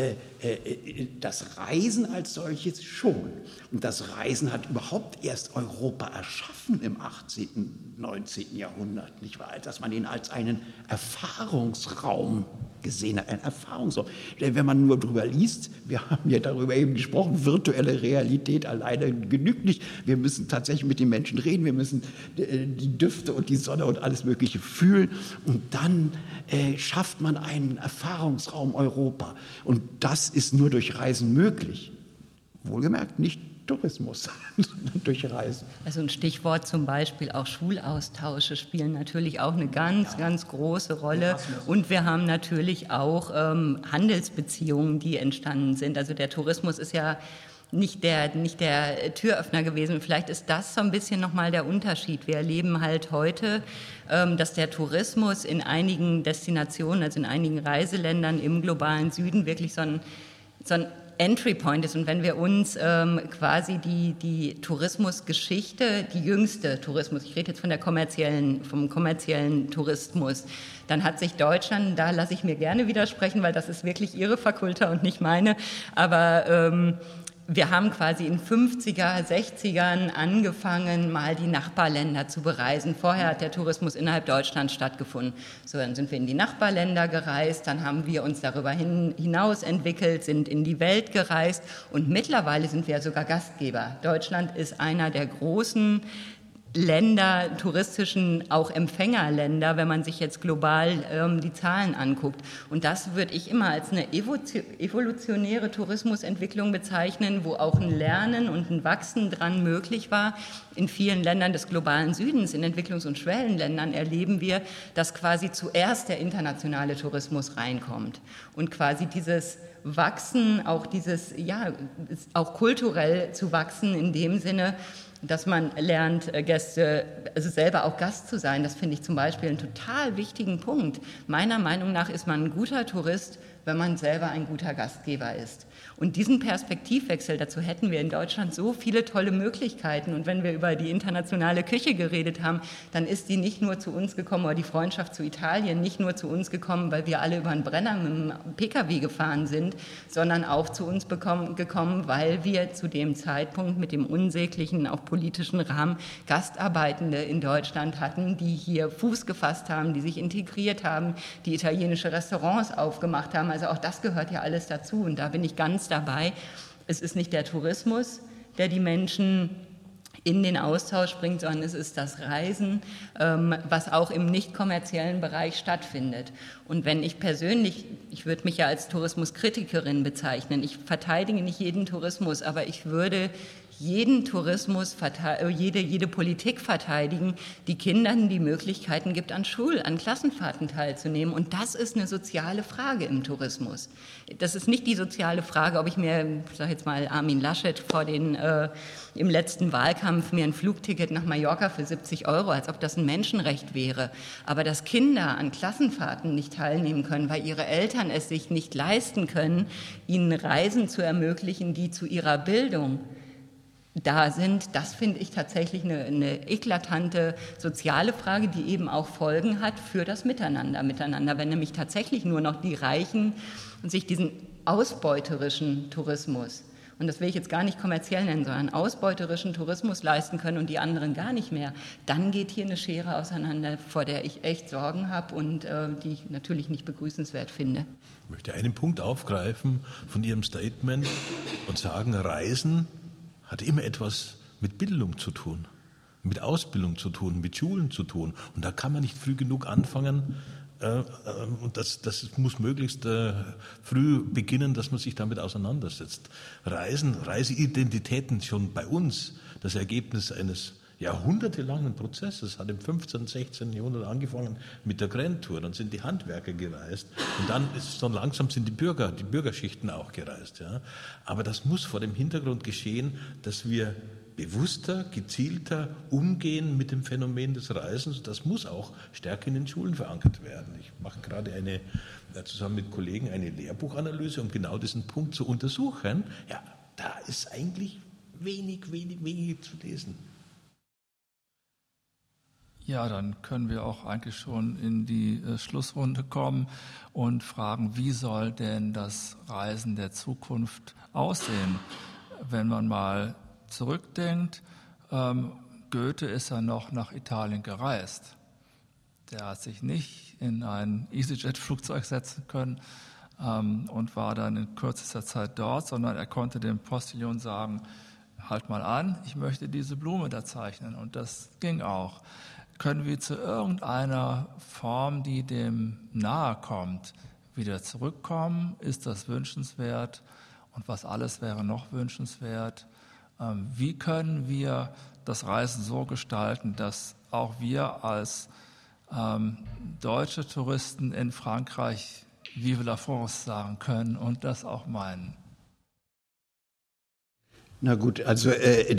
Reisen als solches schon. Und das Reisen hat überhaupt erst Europa erschaffen im 18., 19. Jahrhundert. hat, nicht wahr? Dass man ihn als einen Erfahrungsraum gesehen hat, ein Erfahrungsraum. Denn wenn man nur darüber liest, wir haben ja darüber eben gesprochen, virtuelle Realität alleine genügt nicht. Wir müssen tatsächlich mit den Menschen reden, wir müssen die Düfte und die Sonne und alles Mögliche fühlen. Und dann schafft man einen Erfahrungsraum Europa. Und das ist nur durch Reisen möglich. Wohlgemerkt, nicht Tourismus, sondern durch Reisen. Also ein Stichwort zum Beispiel auch Schulaustausche spielen natürlich auch eine ganz große Rolle. Und wir haben natürlich auch Handelsbeziehungen, die entstanden sind. Also der Tourismus ist ja nicht der Türöffner gewesen. Vielleicht ist das so ein bisschen nochmal der Unterschied. Wir erleben halt heute, dass der Tourismus in einigen Destinationen, also in einigen Reiseländern im globalen Süden wirklich so ein Entry Point ist. Und wenn wir uns quasi die Tourismusgeschichte, die jüngste Tourismus, ich rede jetzt vom kommerziellen Tourismus, dann hat sich Deutschland, da lasse ich mir gerne widersprechen, weil das ist wirklich Ihre Fakultät und nicht meine, aber wir haben quasi in 50er, 60ern angefangen, mal die Nachbarländer zu bereisen. Vorher hat der Tourismus innerhalb Deutschlands stattgefunden. So, dann sind wir in die Nachbarländer gereist, dann haben wir uns darüber hinaus entwickelt, sind in die Welt gereist und mittlerweile sind wir sogar Gastgeber. Deutschland ist einer der großen Länder, touristischen, auch Empfängerländer, wenn man sich jetzt global die Zahlen anguckt. Und das würde ich immer als eine evolutionäre Tourismusentwicklung bezeichnen, wo auch ein Lernen und ein Wachsen dran möglich war. In vielen Ländern des globalen Südens, in Entwicklungs- und Schwellenländern erleben wir, dass quasi zuerst der internationale Tourismus reinkommt und quasi dieses Wachsen, auch auch kulturell zu wachsen in dem Sinne, dass man lernt, also selber auch Gast zu sein. Das finde ich zum Beispiel einen total wichtigen Punkt. Meiner Meinung nach ist man ein guter Tourist, wenn man selber ein guter Gastgeber ist. Und diesen Perspektivwechsel, dazu hätten wir in Deutschland so viele tolle Möglichkeiten. Und wenn wir über die internationale Küche geredet haben, dann ist die nicht nur zu uns gekommen, oder die Freundschaft zu Italien nicht nur zu uns gekommen, weil wir alle über den Brenner mit dem PKW gefahren sind, sondern auch zu uns gekommen, weil wir zu dem Zeitpunkt mit dem unsäglichen, auch politischen Rahmen Gastarbeitende in Deutschland hatten, die hier Fuß gefasst haben, die sich integriert haben, die italienische Restaurants aufgemacht haben. Also auch das gehört ja alles dazu. Und da bin ich ganz dabei. Es ist nicht der Tourismus, der die Menschen in den Austausch bringt, sondern es ist das Reisen, was auch im nicht kommerziellen Bereich stattfindet. Und wenn ich persönlich, ich würde mich ja als Tourismuskritikerin bezeichnen, ich verteidige nicht jeden Tourismus, aber ich würde jeden Tourismus, jede Politik verteidigen, die Kindern die Möglichkeiten gibt, an Klassenfahrten teilzunehmen. Und das ist eine soziale Frage im Tourismus. Das ist nicht die soziale Frage, ob ich mir, ich sage jetzt mal Armin Laschet im letzten Wahlkampf mir ein Flugticket nach Mallorca für 70 €, als ob das ein Menschenrecht wäre. Aber dass Kinder an Klassenfahrten nicht teilnehmen können, weil ihre Eltern es sich nicht leisten können, ihnen Reisen zu ermöglichen, die zu ihrer Bildung da sind, das finde ich tatsächlich eine eklatante soziale Frage, die eben auch Folgen hat für das Miteinander. Wenn nämlich tatsächlich nur noch die Reichen sich diesen ausbeuterischen Tourismus, und das will ich jetzt gar nicht kommerziell nennen, sondern ausbeuterischen Tourismus leisten können und die anderen gar nicht mehr, dann geht hier eine Schere auseinander, vor der ich echt Sorgen habe und die ich natürlich nicht begrüßenswert finde. Ich möchte einen Punkt aufgreifen von Ihrem Statement und sagen, Reisen hat immer etwas mit Bildung zu tun, mit Ausbildung zu tun, mit Schulen zu tun. Und da kann man nicht früh genug anfangen. Und das muss möglichst früh beginnen, dass man sich damit auseinandersetzt. Reiseidentitäten schon bei uns, das Ergebnis eines jahrhundertelangen Prozesses, hat im 15., 16. Jahrhundert angefangen mit der Grand Tour, dann sind die Handwerker gereist und dann langsam sind die Bürgerschichten auch gereist. Ja. Aber das muss vor dem Hintergrund geschehen, dass wir bewusster, gezielter umgehen mit dem Phänomen des Reisens. Das muss auch stärker in den Schulen verankert werden. Ich mache gerade zusammen mit Kollegen eine Lehrbuchanalyse, um genau diesen Punkt zu untersuchen. Ja, da ist eigentlich wenig zu lesen. Ja, dann können wir auch eigentlich schon in die Schlussrunde kommen und fragen, wie soll denn das Reisen der Zukunft aussehen? Wenn man mal zurückdenkt, Goethe ist ja noch nach Italien gereist. der hat sich nicht in ein EasyJet-Flugzeug setzen können und war dann in kürzester Zeit dort, sondern er konnte dem Postillon sagen, halt mal an, ich möchte diese Blume da zeichnen. Und das ging auch. Können wir zu irgendeiner Form, die dem nahe kommt, wieder zurückkommen? Ist das wünschenswert? Und was alles wäre noch wünschenswert? Wie können wir das Reisen so gestalten, dass auch wir als deutsche Touristen in Frankreich Vive la France sagen können und das auch meinen? Na gut, also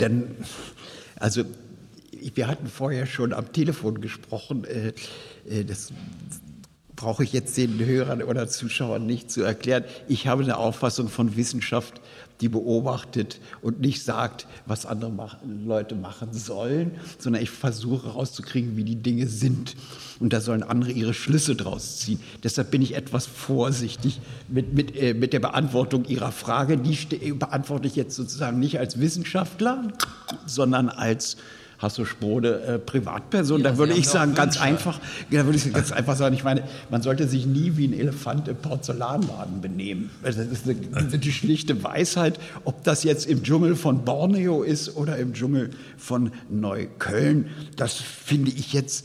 wir hatten vorher schon am Telefon gesprochen, das brauche ich jetzt den Hörern oder Zuschauern nicht zu erklären. Ich habe eine Auffassung von Wissenschaft, die beobachtet und nicht sagt, was andere Leute machen sollen, sondern ich versuche herauszukriegen, wie die Dinge sind. Und da sollen andere ihre Schlüsse draus ziehen. Deshalb bin ich etwas vorsichtig mit der Beantwortung Ihrer Frage. Die beantworte ich jetzt sozusagen nicht als Wissenschaftler, sondern als Hasso Sprode, Privatperson, da würde ich sagen, ganz einfach sagen, ich meine, man sollte sich nie wie ein Elefant im Porzellanladen benehmen. Das ist eine schlichte Weisheit. Ob das jetzt im Dschungel von Borneo ist oder im Dschungel von Neukölln, das finde ich jetzt,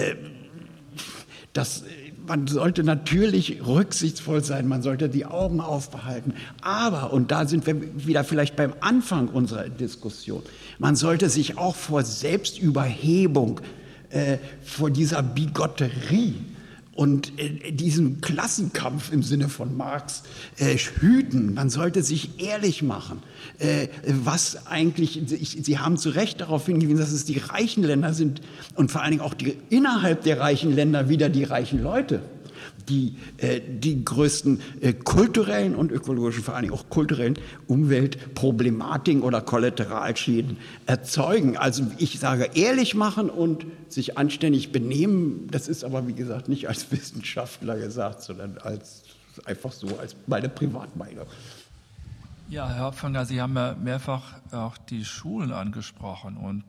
man sollte natürlich rücksichtsvoll sein, man sollte die Augen aufbehalten. Aber, und da sind wir wieder vielleicht beim Anfang unserer Diskussion, man sollte sich auch vor Selbstüberhebung, vor dieser Bigotterie und diesem Klassenkampf im Sinne von Marx hüten. Man sollte sich ehrlich machen, was eigentlich, Sie haben zu Recht darauf hingewiesen, dass es die reichen Länder sind und vor allen Dingen auch innerhalb der reichen Länder wieder die reichen Leute, die die größten kulturellen und ökologischen, vor allen Dingen auch kulturellen Umweltproblematiken oder Kollateralschäden erzeugen. Also ich sage, ehrlich machen und sich anständig benehmen, das ist aber, wie gesagt, nicht als Wissenschaftler gesagt, sondern einfach so als meine Privatmeinung. Ja, Herr Hopfinger, Sie haben ja mehrfach auch die Schulen angesprochen und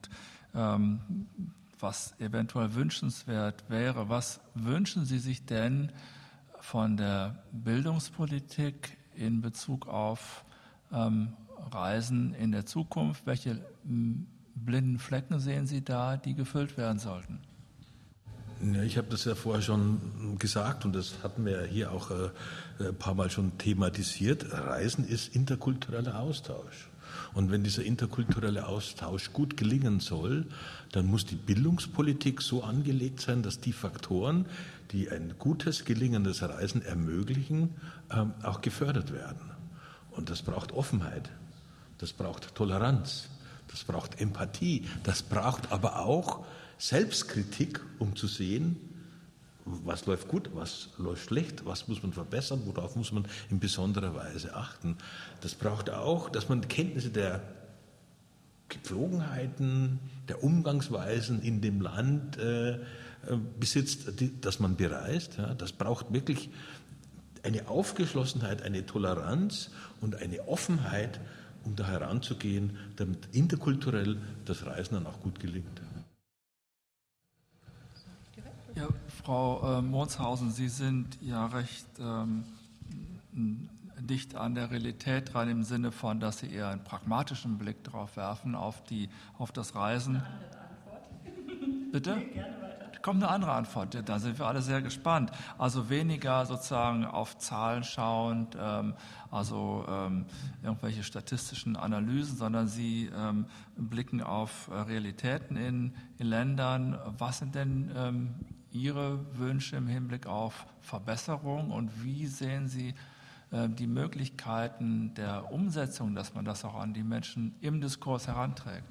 was eventuell wünschenswert wäre. Was wünschen Sie sich denn von der Bildungspolitik in Bezug auf Reisen in der Zukunft? Welche blinden Flecken sehen Sie da, die gefüllt werden sollten? Ja, ich habe das ja vorher schon gesagt und das hatten wir ja hier auch ein paar Mal schon thematisiert. Reisen ist interkultureller Austausch. Und wenn dieser interkulturelle Austausch gut gelingen soll, dann muss die Bildungspolitik so angelegt sein, dass die Faktoren, die ein gutes, gelingendes Reisen ermöglichen, auch gefördert werden. Und das braucht Offenheit, das braucht Toleranz, das braucht Empathie, das braucht aber auch Selbstkritik, um zu sehen, was läuft gut, was läuft schlecht, was muss man verbessern, worauf muss man in besonderer Weise achten. Das braucht auch, dass man Kenntnisse der Gepflogenheiten, der Umgangsweisen in dem Land besitzt, das man bereist. Ja, das braucht wirklich eine Aufgeschlossenheit, eine Toleranz und eine Offenheit, um da heranzugehen, damit interkulturell das Reisen dann auch gut gelingt. Ja, Frau Monshausen, Sie sind ja recht dicht an der Realität dran im Sinne von, dass Sie eher einen pragmatischen Blick drauf werfen, auf das Reisen. Eine andere Antwort? Bitte? Kommt eine andere Antwort, da sind wir alle sehr gespannt. Also weniger sozusagen auf Zahlen schauend, irgendwelche statistischen Analysen, sondern Sie blicken auf Realitäten in Ländern. Was sind denn Ihre Wünsche im Hinblick auf Verbesserung und wie sehen Sie die Möglichkeiten der Umsetzung, dass man das auch an die Menschen im Diskurs heranträgt?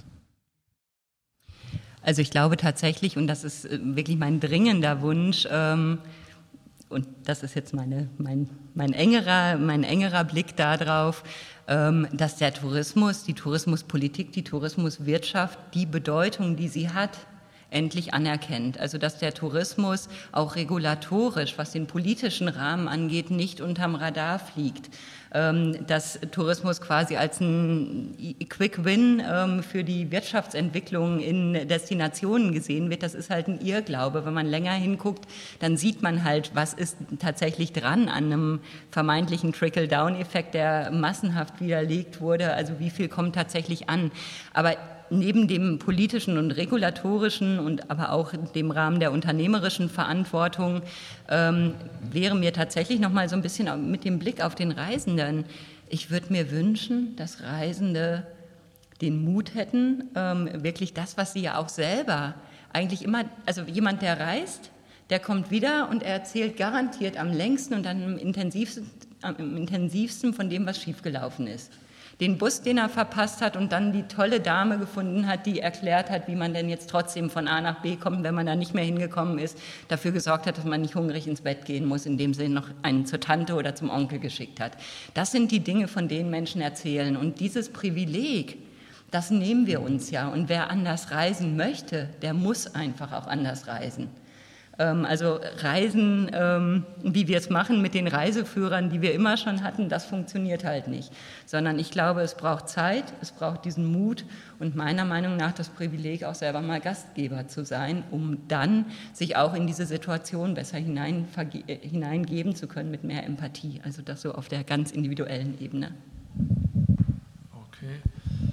Also ich glaube tatsächlich, und das ist wirklich mein dringender Wunsch, und das ist jetzt mein engerer Blick darauf, dass der Tourismus, die Tourismuspolitik, die Tourismuswirtschaft, die Bedeutung, die sie hat, endlich anerkennt. Also dass der Tourismus auch regulatorisch, was den politischen Rahmen angeht, nicht unterm Radar fliegt. Dass Tourismus quasi als ein Quick-Win für die Wirtschaftsentwicklung in Destinationen gesehen wird, das ist halt ein Irrglaube. Wenn man länger hinguckt, dann sieht man halt, was ist tatsächlich dran an einem vermeintlichen Trickle-Down-Effekt, der massenhaft widerlegt wurde. Also wie viel kommt tatsächlich an? Aber neben dem politischen und regulatorischen und aber auch dem Rahmen der unternehmerischen Verantwortung wäre mir tatsächlich noch mal so ein bisschen mit dem Blick auf den Reisenden. Ich würde mir wünschen, dass Reisende den Mut hätten, wirklich das, was sie ja auch selber eigentlich immer, also jemand, der reist, der kommt wieder und er erzählt garantiert am längsten und dann am intensivsten von dem, was schiefgelaufen ist. Den Bus, den er verpasst hat und dann die tolle Dame gefunden hat, die erklärt hat, wie man denn jetzt trotzdem von A nach B kommt, wenn man da nicht mehr hingekommen ist, dafür gesorgt hat, dass man nicht hungrig ins Bett gehen muss, indem sie noch einen zur Tante oder zum Onkel geschickt hat. Das sind die Dinge, von denen Menschen erzählen. Und dieses Privileg, das nehmen wir uns ja. Und wer anders reisen möchte, der muss einfach auch anders reisen. Also Reisen, wie wir es machen mit den Reiseführern, die wir immer schon hatten, das funktioniert halt nicht. Sondern ich glaube, es braucht Zeit, es braucht diesen Mut und meiner Meinung nach das Privileg, auch selber mal Gastgeber zu sein, um dann sich auch in diese Situation besser hineingeben zu können mit mehr Empathie. Also das so auf der ganz individuellen Ebene. Okay.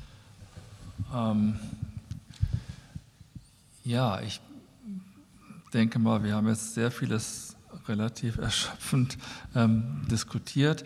Ja, ich denke mal, wir haben jetzt sehr vieles relativ erschöpfend diskutiert.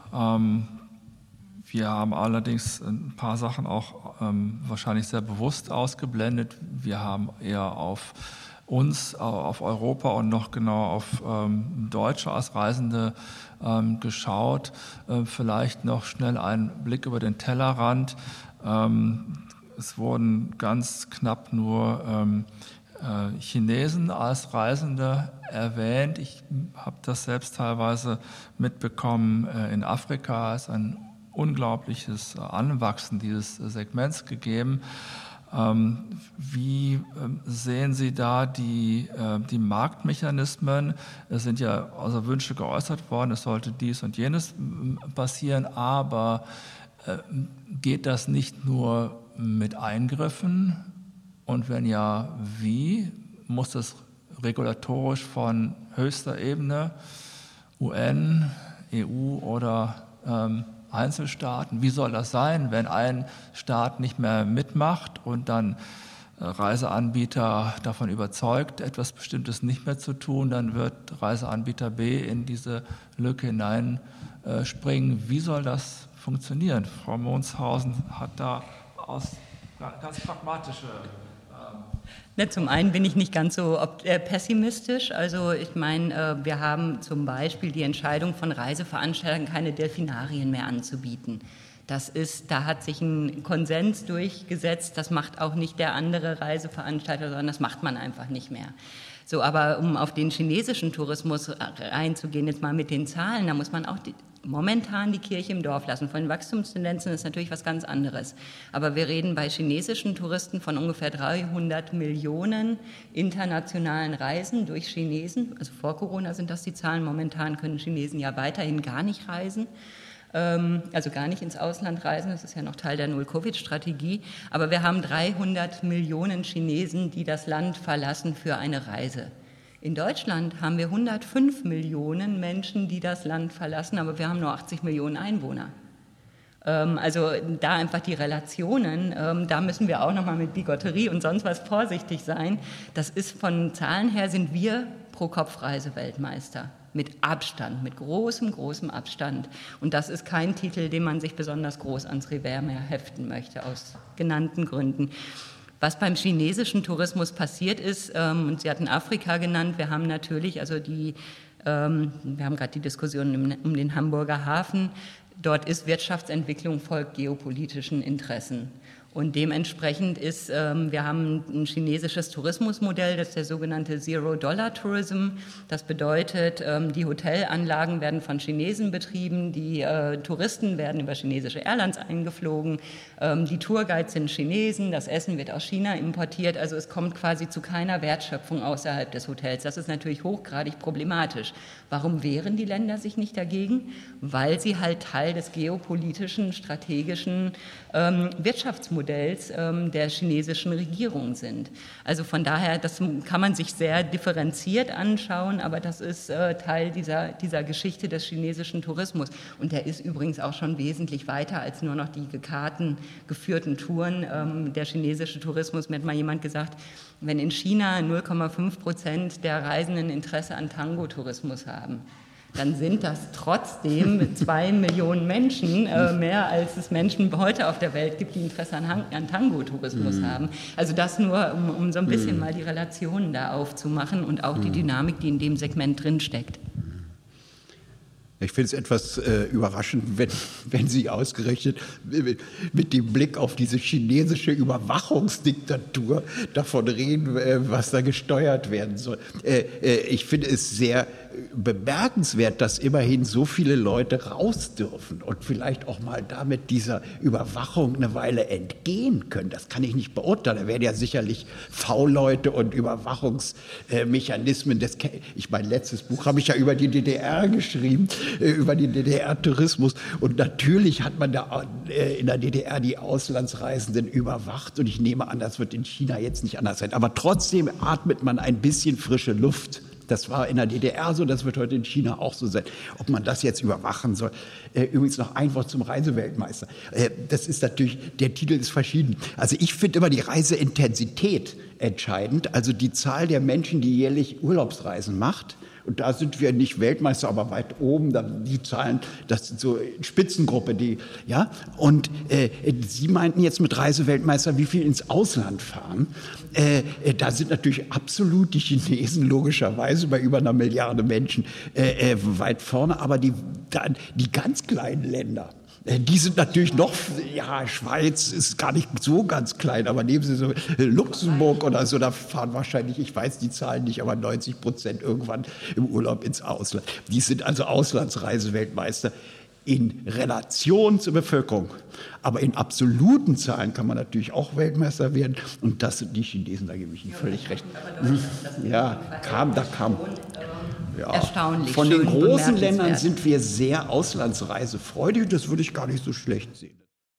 Wir haben allerdings ein paar Sachen auch wahrscheinlich sehr bewusst ausgeblendet. Wir haben eher auf uns, auf Europa und noch genauer auf Deutsche als Reisende geschaut. Vielleicht noch schnell ein Blick über den Tellerrand. Es wurden ganz knapp nur Chinesen als Reisende erwähnt. Ich habe das selbst teilweise mitbekommen. In Afrika ist ein unglaubliches Anwachsen dieses Segments gegeben. Wie sehen Sie da die Marktmechanismen? Es sind ja also Wünsche geäußert worden, es sollte dies und jenes passieren, aber geht das nicht nur mit Eingriffen? Und wenn ja, wie? Muss das regulatorisch von höchster Ebene, UN, EU oder Einzelstaaten? Wie soll das sein, wenn ein Staat nicht mehr mitmacht und dann Reiseanbieter davon überzeugt, etwas Bestimmtes nicht mehr zu tun, dann wird Reiseanbieter B in diese Lücke hineinspringen. Wie soll das funktionieren? Frau Monshausen hat da ganz pragmatische... Zum einen bin ich nicht ganz so pessimistisch. Also ich meine, wir haben zum Beispiel die Entscheidung von Reiseveranstaltern, keine Delfinarien mehr anzubieten. Da hat sich ein Konsens durchgesetzt, das macht auch nicht der andere Reiseveranstalter, sondern das macht man einfach nicht mehr. So, aber um auf den chinesischen Tourismus reinzugehen, jetzt mal mit den Zahlen, da muss man auch momentan die Kirche im Dorf lassen. Von den Wachstumstendenzen ist natürlich was ganz anderes. Aber wir reden bei chinesischen Touristen von ungefähr 300 Millionen internationalen Reisen durch Chinesen. Also vor Corona sind das die Zahlen. Momentan können Chinesen ja weiterhin gar nicht reisen. Also gar nicht ins Ausland reisen, das ist ja noch Teil der Null-Covid-Strategie. Aber wir haben 300 Millionen Chinesen, die das Land verlassen für eine Reise. In Deutschland haben wir 105 Millionen Menschen, die das Land verlassen, aber wir haben nur 80 Millionen Einwohner. Also da einfach die Relationen, da müssen wir auch nochmal mit Bigotterie und sonst was vorsichtig sein. Das ist von Zahlen her, sind wir Pro-Kopf-Reise-Weltmeister. Mit Abstand, mit großem Abstand. Und das ist kein Titel, den man sich besonders groß ans Revers mehr heften möchte, aus genannten Gründen. Was beim chinesischen Tourismus passiert ist, und Sie hatten Afrika genannt, wir haben natürlich, wir haben gerade die Diskussion um den Hamburger Hafen, dort ist Wirtschaftsentwicklung folgt geopolitischen Interessen. Und dementsprechend ist, wir haben ein chinesisches Tourismusmodell, das ist der sogenannte Zero-Dollar-Tourism. Das bedeutet, die Hotelanlagen werden von Chinesen betrieben, die Touristen werden über chinesische Airlines eingeflogen, die Tourguides sind Chinesen, das Essen wird aus China importiert, also es kommt quasi zu keiner Wertschöpfung außerhalb des Hotels. Das ist natürlich hochgradig problematisch. Warum wehren die Länder sich nicht dagegen? Weil sie halt Teil des geopolitischen, strategischen Wirtschaftsmodells der chinesischen Regierung sind. Also von daher, das kann man sich sehr differenziert anschauen, aber das ist Teil dieser Geschichte des chinesischen Tourismus. Und der ist übrigens auch schon wesentlich weiter als nur noch die geführten Touren. Der chinesische Tourismus, mir hat mal jemand gesagt, wenn in China 0,5% der Reisenden Interesse an Tango-Tourismus haben, dann sind das trotzdem 2 Millionen Menschen, mehr als es Menschen heute auf der Welt gibt, die Interesse an Tango-Tourismus haben. Also das nur, um so ein bisschen mal die Relationen da aufzumachen und auch die Dynamik, die in dem Segment drinsteckt. Ich finde es etwas überraschend, wenn Sie ausgerechnet mit dem Blick auf diese chinesische Überwachungsdiktatur davon reden, was da gesteuert werden soll. Ich finde es sehr bemerkenswert, dass immerhin so viele Leute raus dürfen und vielleicht auch mal damit dieser Überwachung eine Weile entgehen können. Das kann ich nicht beurteilen. Da werden ja sicherlich V-Leute und Überwachungsmechanismen. Mein letztes Buch habe ich ja über die DDR geschrieben, über den DDR-Tourismus. Und natürlich hat man da in der DDR die Auslandsreisenden überwacht. Und ich nehme an, das wird in China jetzt nicht anders sein. Aber trotzdem atmet man ein bisschen frische Luft. Das war in der DDR so, das wird heute in China auch so sein. Ob man das jetzt überwachen soll. Übrigens noch ein Wort zum Reiseweltmeister. Das ist natürlich, der Titel ist verschieden. Also ich finde immer die Reiseintensität entscheidend, also die Zahl der Menschen, die jährlich Urlaubsreisen macht. Und da sind wir nicht Weltmeister, aber weit oben. Die Zahlen, das sind so Spitzengruppe, ja. Und Sie meinten jetzt mit Reiseweltmeister, wie viel ins Ausland fahren. Da sind natürlich absolut die Chinesen logischerweise bei über 1 Milliarde Menschen weit vorne. Aber die ganz kleinen Länder, die sind natürlich noch, ja, Schweiz ist gar nicht so ganz klein, aber nehmen Sie so Luxemburg oder so, da fahren wahrscheinlich, ich weiß die Zahlen nicht, aber 90% irgendwann im Urlaub ins Ausland. Die sind also Auslandsreiseweltmeister in Relation zur Bevölkerung. Aber in absoluten Zahlen kann man natürlich auch Weltmeister werden. Und das sind die Chinesen, da gebe ich Ihnen völlig recht. Ja, da kam. Ja. Erstaunlich. Von den großen Ländern sind wir sehr auslandsreisefreudig. Das würde ich gar nicht so schlecht sehen.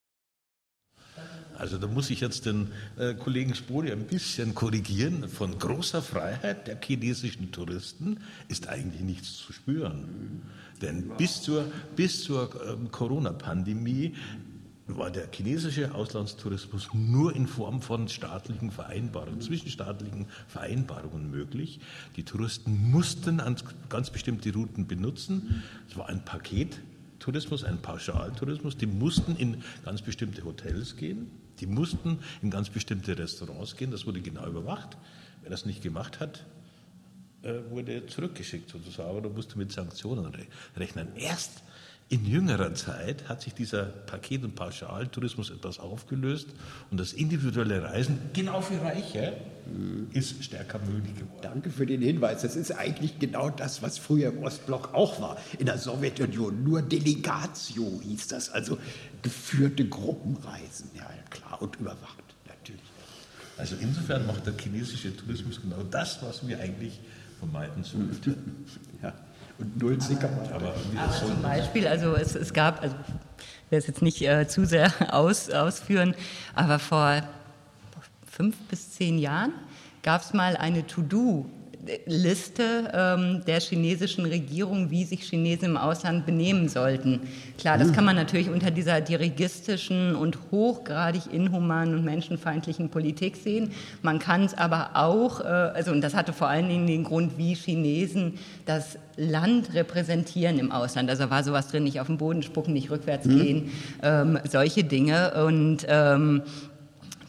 Also da muss ich jetzt den Kollegen Spori ein bisschen korrigieren. Von großer Freiheit der chinesischen Touristen ist eigentlich nichts zu spüren. Denn bis zur Corona-Pandemie war der chinesische Auslandstourismus nur in Form von staatlichen Vereinbarungen, zwischenstaatlichen Vereinbarungen möglich. Die Touristen mussten ganz bestimmte Routen benutzen. Es war ein Pakettourismus, ein Pauschaltourismus. Die mussten in ganz bestimmte Hotels gehen. Die mussten in ganz bestimmte Restaurants gehen. Das wurde genau überwacht. Wer das nicht gemacht hat, wurde zurückgeschickt sozusagen oder musste mit Sanktionen rechnen. Erst in jüngerer Zeit hat sich dieser Paket- und Pauschaltourismus etwas aufgelöst und das individuelle Reisen, genau für Reiche, ist stärker möglich geworden. Danke für den Hinweis. Das ist eigentlich genau das, was früher im Ostblock auch war. In der Sowjetunion nur Delegatio hieß das, also geführte Gruppenreisen. Ja, klar, und überwacht, natürlich. Also insofern macht der chinesische Tourismus genau das, was wir eigentlich vermeiden sollten. Ja. Und null Sicherheit. Aber zum Beispiel, also es gab, also ich will es jetzt nicht zu sehr ausführen, aber vor 5 bis 10 Jahren gab es mal eine To-Do-Liste der chinesischen Regierung, wie sich Chinesen im Ausland benehmen sollten. Klar, das kann man natürlich unter dieser dirigistischen und hochgradig inhumanen und menschenfeindlichen Politik sehen. Man kann es aber auch, und das hatte vor allen Dingen den Grund, wie Chinesen das Land repräsentieren im Ausland. Also war sowas drin, nicht auf den Boden spucken, nicht rückwärts gehen, solche Dinge. Und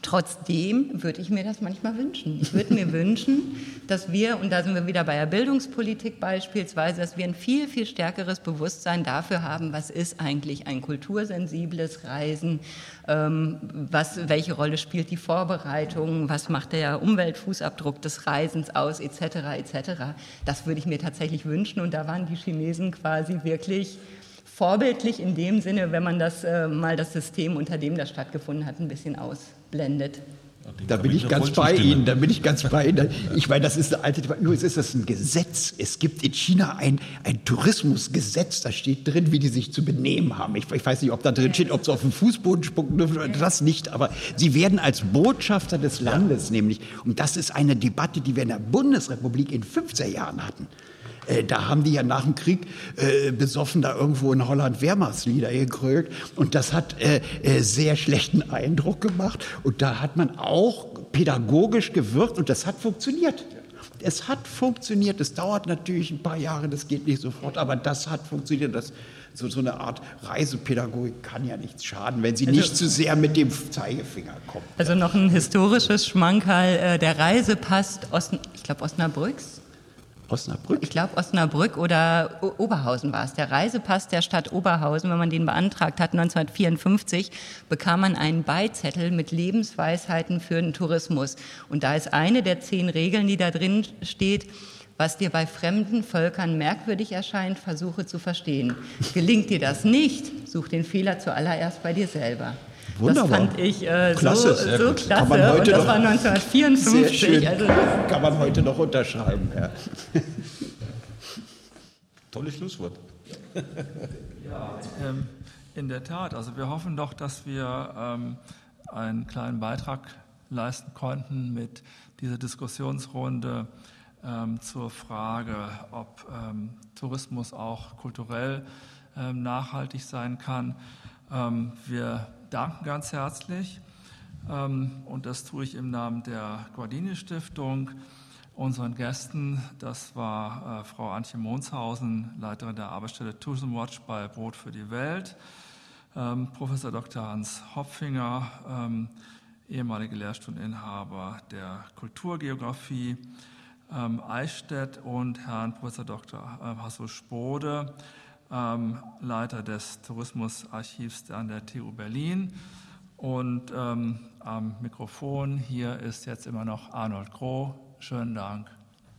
Trotzdem würde ich mir das manchmal wünschen. Ich würde mir wünschen, dass wir, und da sind wir wieder bei der Bildungspolitik beispielsweise, dass wir ein viel, viel stärkeres Bewusstsein dafür haben, was ist eigentlich ein kultursensibles Reisen, welche Rolle spielt die Vorbereitung, was macht der Umweltfußabdruck des Reisens aus, etc., etc. Das würde ich mir tatsächlich wünschen, und da waren die Chinesen quasi wirklich vorbildlich in dem Sinne, wenn man das mal das System, unter dem das stattgefunden hat, ein bisschen ausblendet. Da bin ich ganz bei Ihnen, Ich meine, das ist eine alte Debatte, nur ist das ein Gesetz. Es gibt in China ein Tourismusgesetz, da steht drin, wie die sich zu benehmen haben. Ich weiß nicht, ob da drin steht, ob sie auf den Fußboden spucken dürfen oder das nicht, aber sie werden als Botschafter des Landes nämlich, und das ist eine Debatte, die wir in der Bundesrepublik in 50er Jahren hatten. Da haben die ja nach dem Krieg besoffen da irgendwo in Holland Wehrmachtslieder gegrölt, und das hat sehr schlechten Eindruck gemacht, und da hat man auch pädagogisch gewirkt, und das hat funktioniert. Es hat funktioniert, es dauert natürlich ein paar Jahre, das geht nicht sofort, aber das hat funktioniert. So eine Art Reisepädagogik kann ja nichts schaden, wenn sie nicht zu sehr mit dem Zeigefinger kommt. Also noch ein historisches Schmankerl, der Reisepass, ich glaube Osnabrücks. Osnabrück? Ich glaube Osnabrück oder Oberhausen war es. Der Reisepass der Stadt Oberhausen, wenn man den beantragt hat 1954, bekam man einen Beizettel mit Lebensweisheiten für den Tourismus. Und da ist eine der 10 Regeln, die da drin steht: Was dir bei fremden Völkern merkwürdig erscheint, versuche zu verstehen. Gelingt dir das nicht, such den Fehler zuallererst bei dir selber. Wunderbar. Das fand ich klasse. so klasse. Und das war 1954. Sehr schön. Also kann man heute noch unterschreiben. Ja. Tolles Schlusswort. Ja, in der Tat. Also wir hoffen doch, dass wir einen kleinen Beitrag leisten konnten mit dieser Diskussionsrunde zur Frage, ob Tourismus auch kulturell nachhaltig sein kann. Wir danken ganz herzlich, und das tue ich im Namen der Guardini-Stiftung, unseren Gästen. Das war Frau Antje Monshausen, Leiterin der Arbeitsstelle Tourism Watch bei Brot für die Welt, Professor Dr. Hans Hopfinger, ehemalige Lehrstuhlinhaber der Kulturgeografie, Eichstätt, und Herrn Professor Dr. Hasso Spode, Leiter des Tourismusarchivs an der TU Berlin. Und am Mikrofon hier ist jetzt immer noch Arnold Groh. Schönen Dank.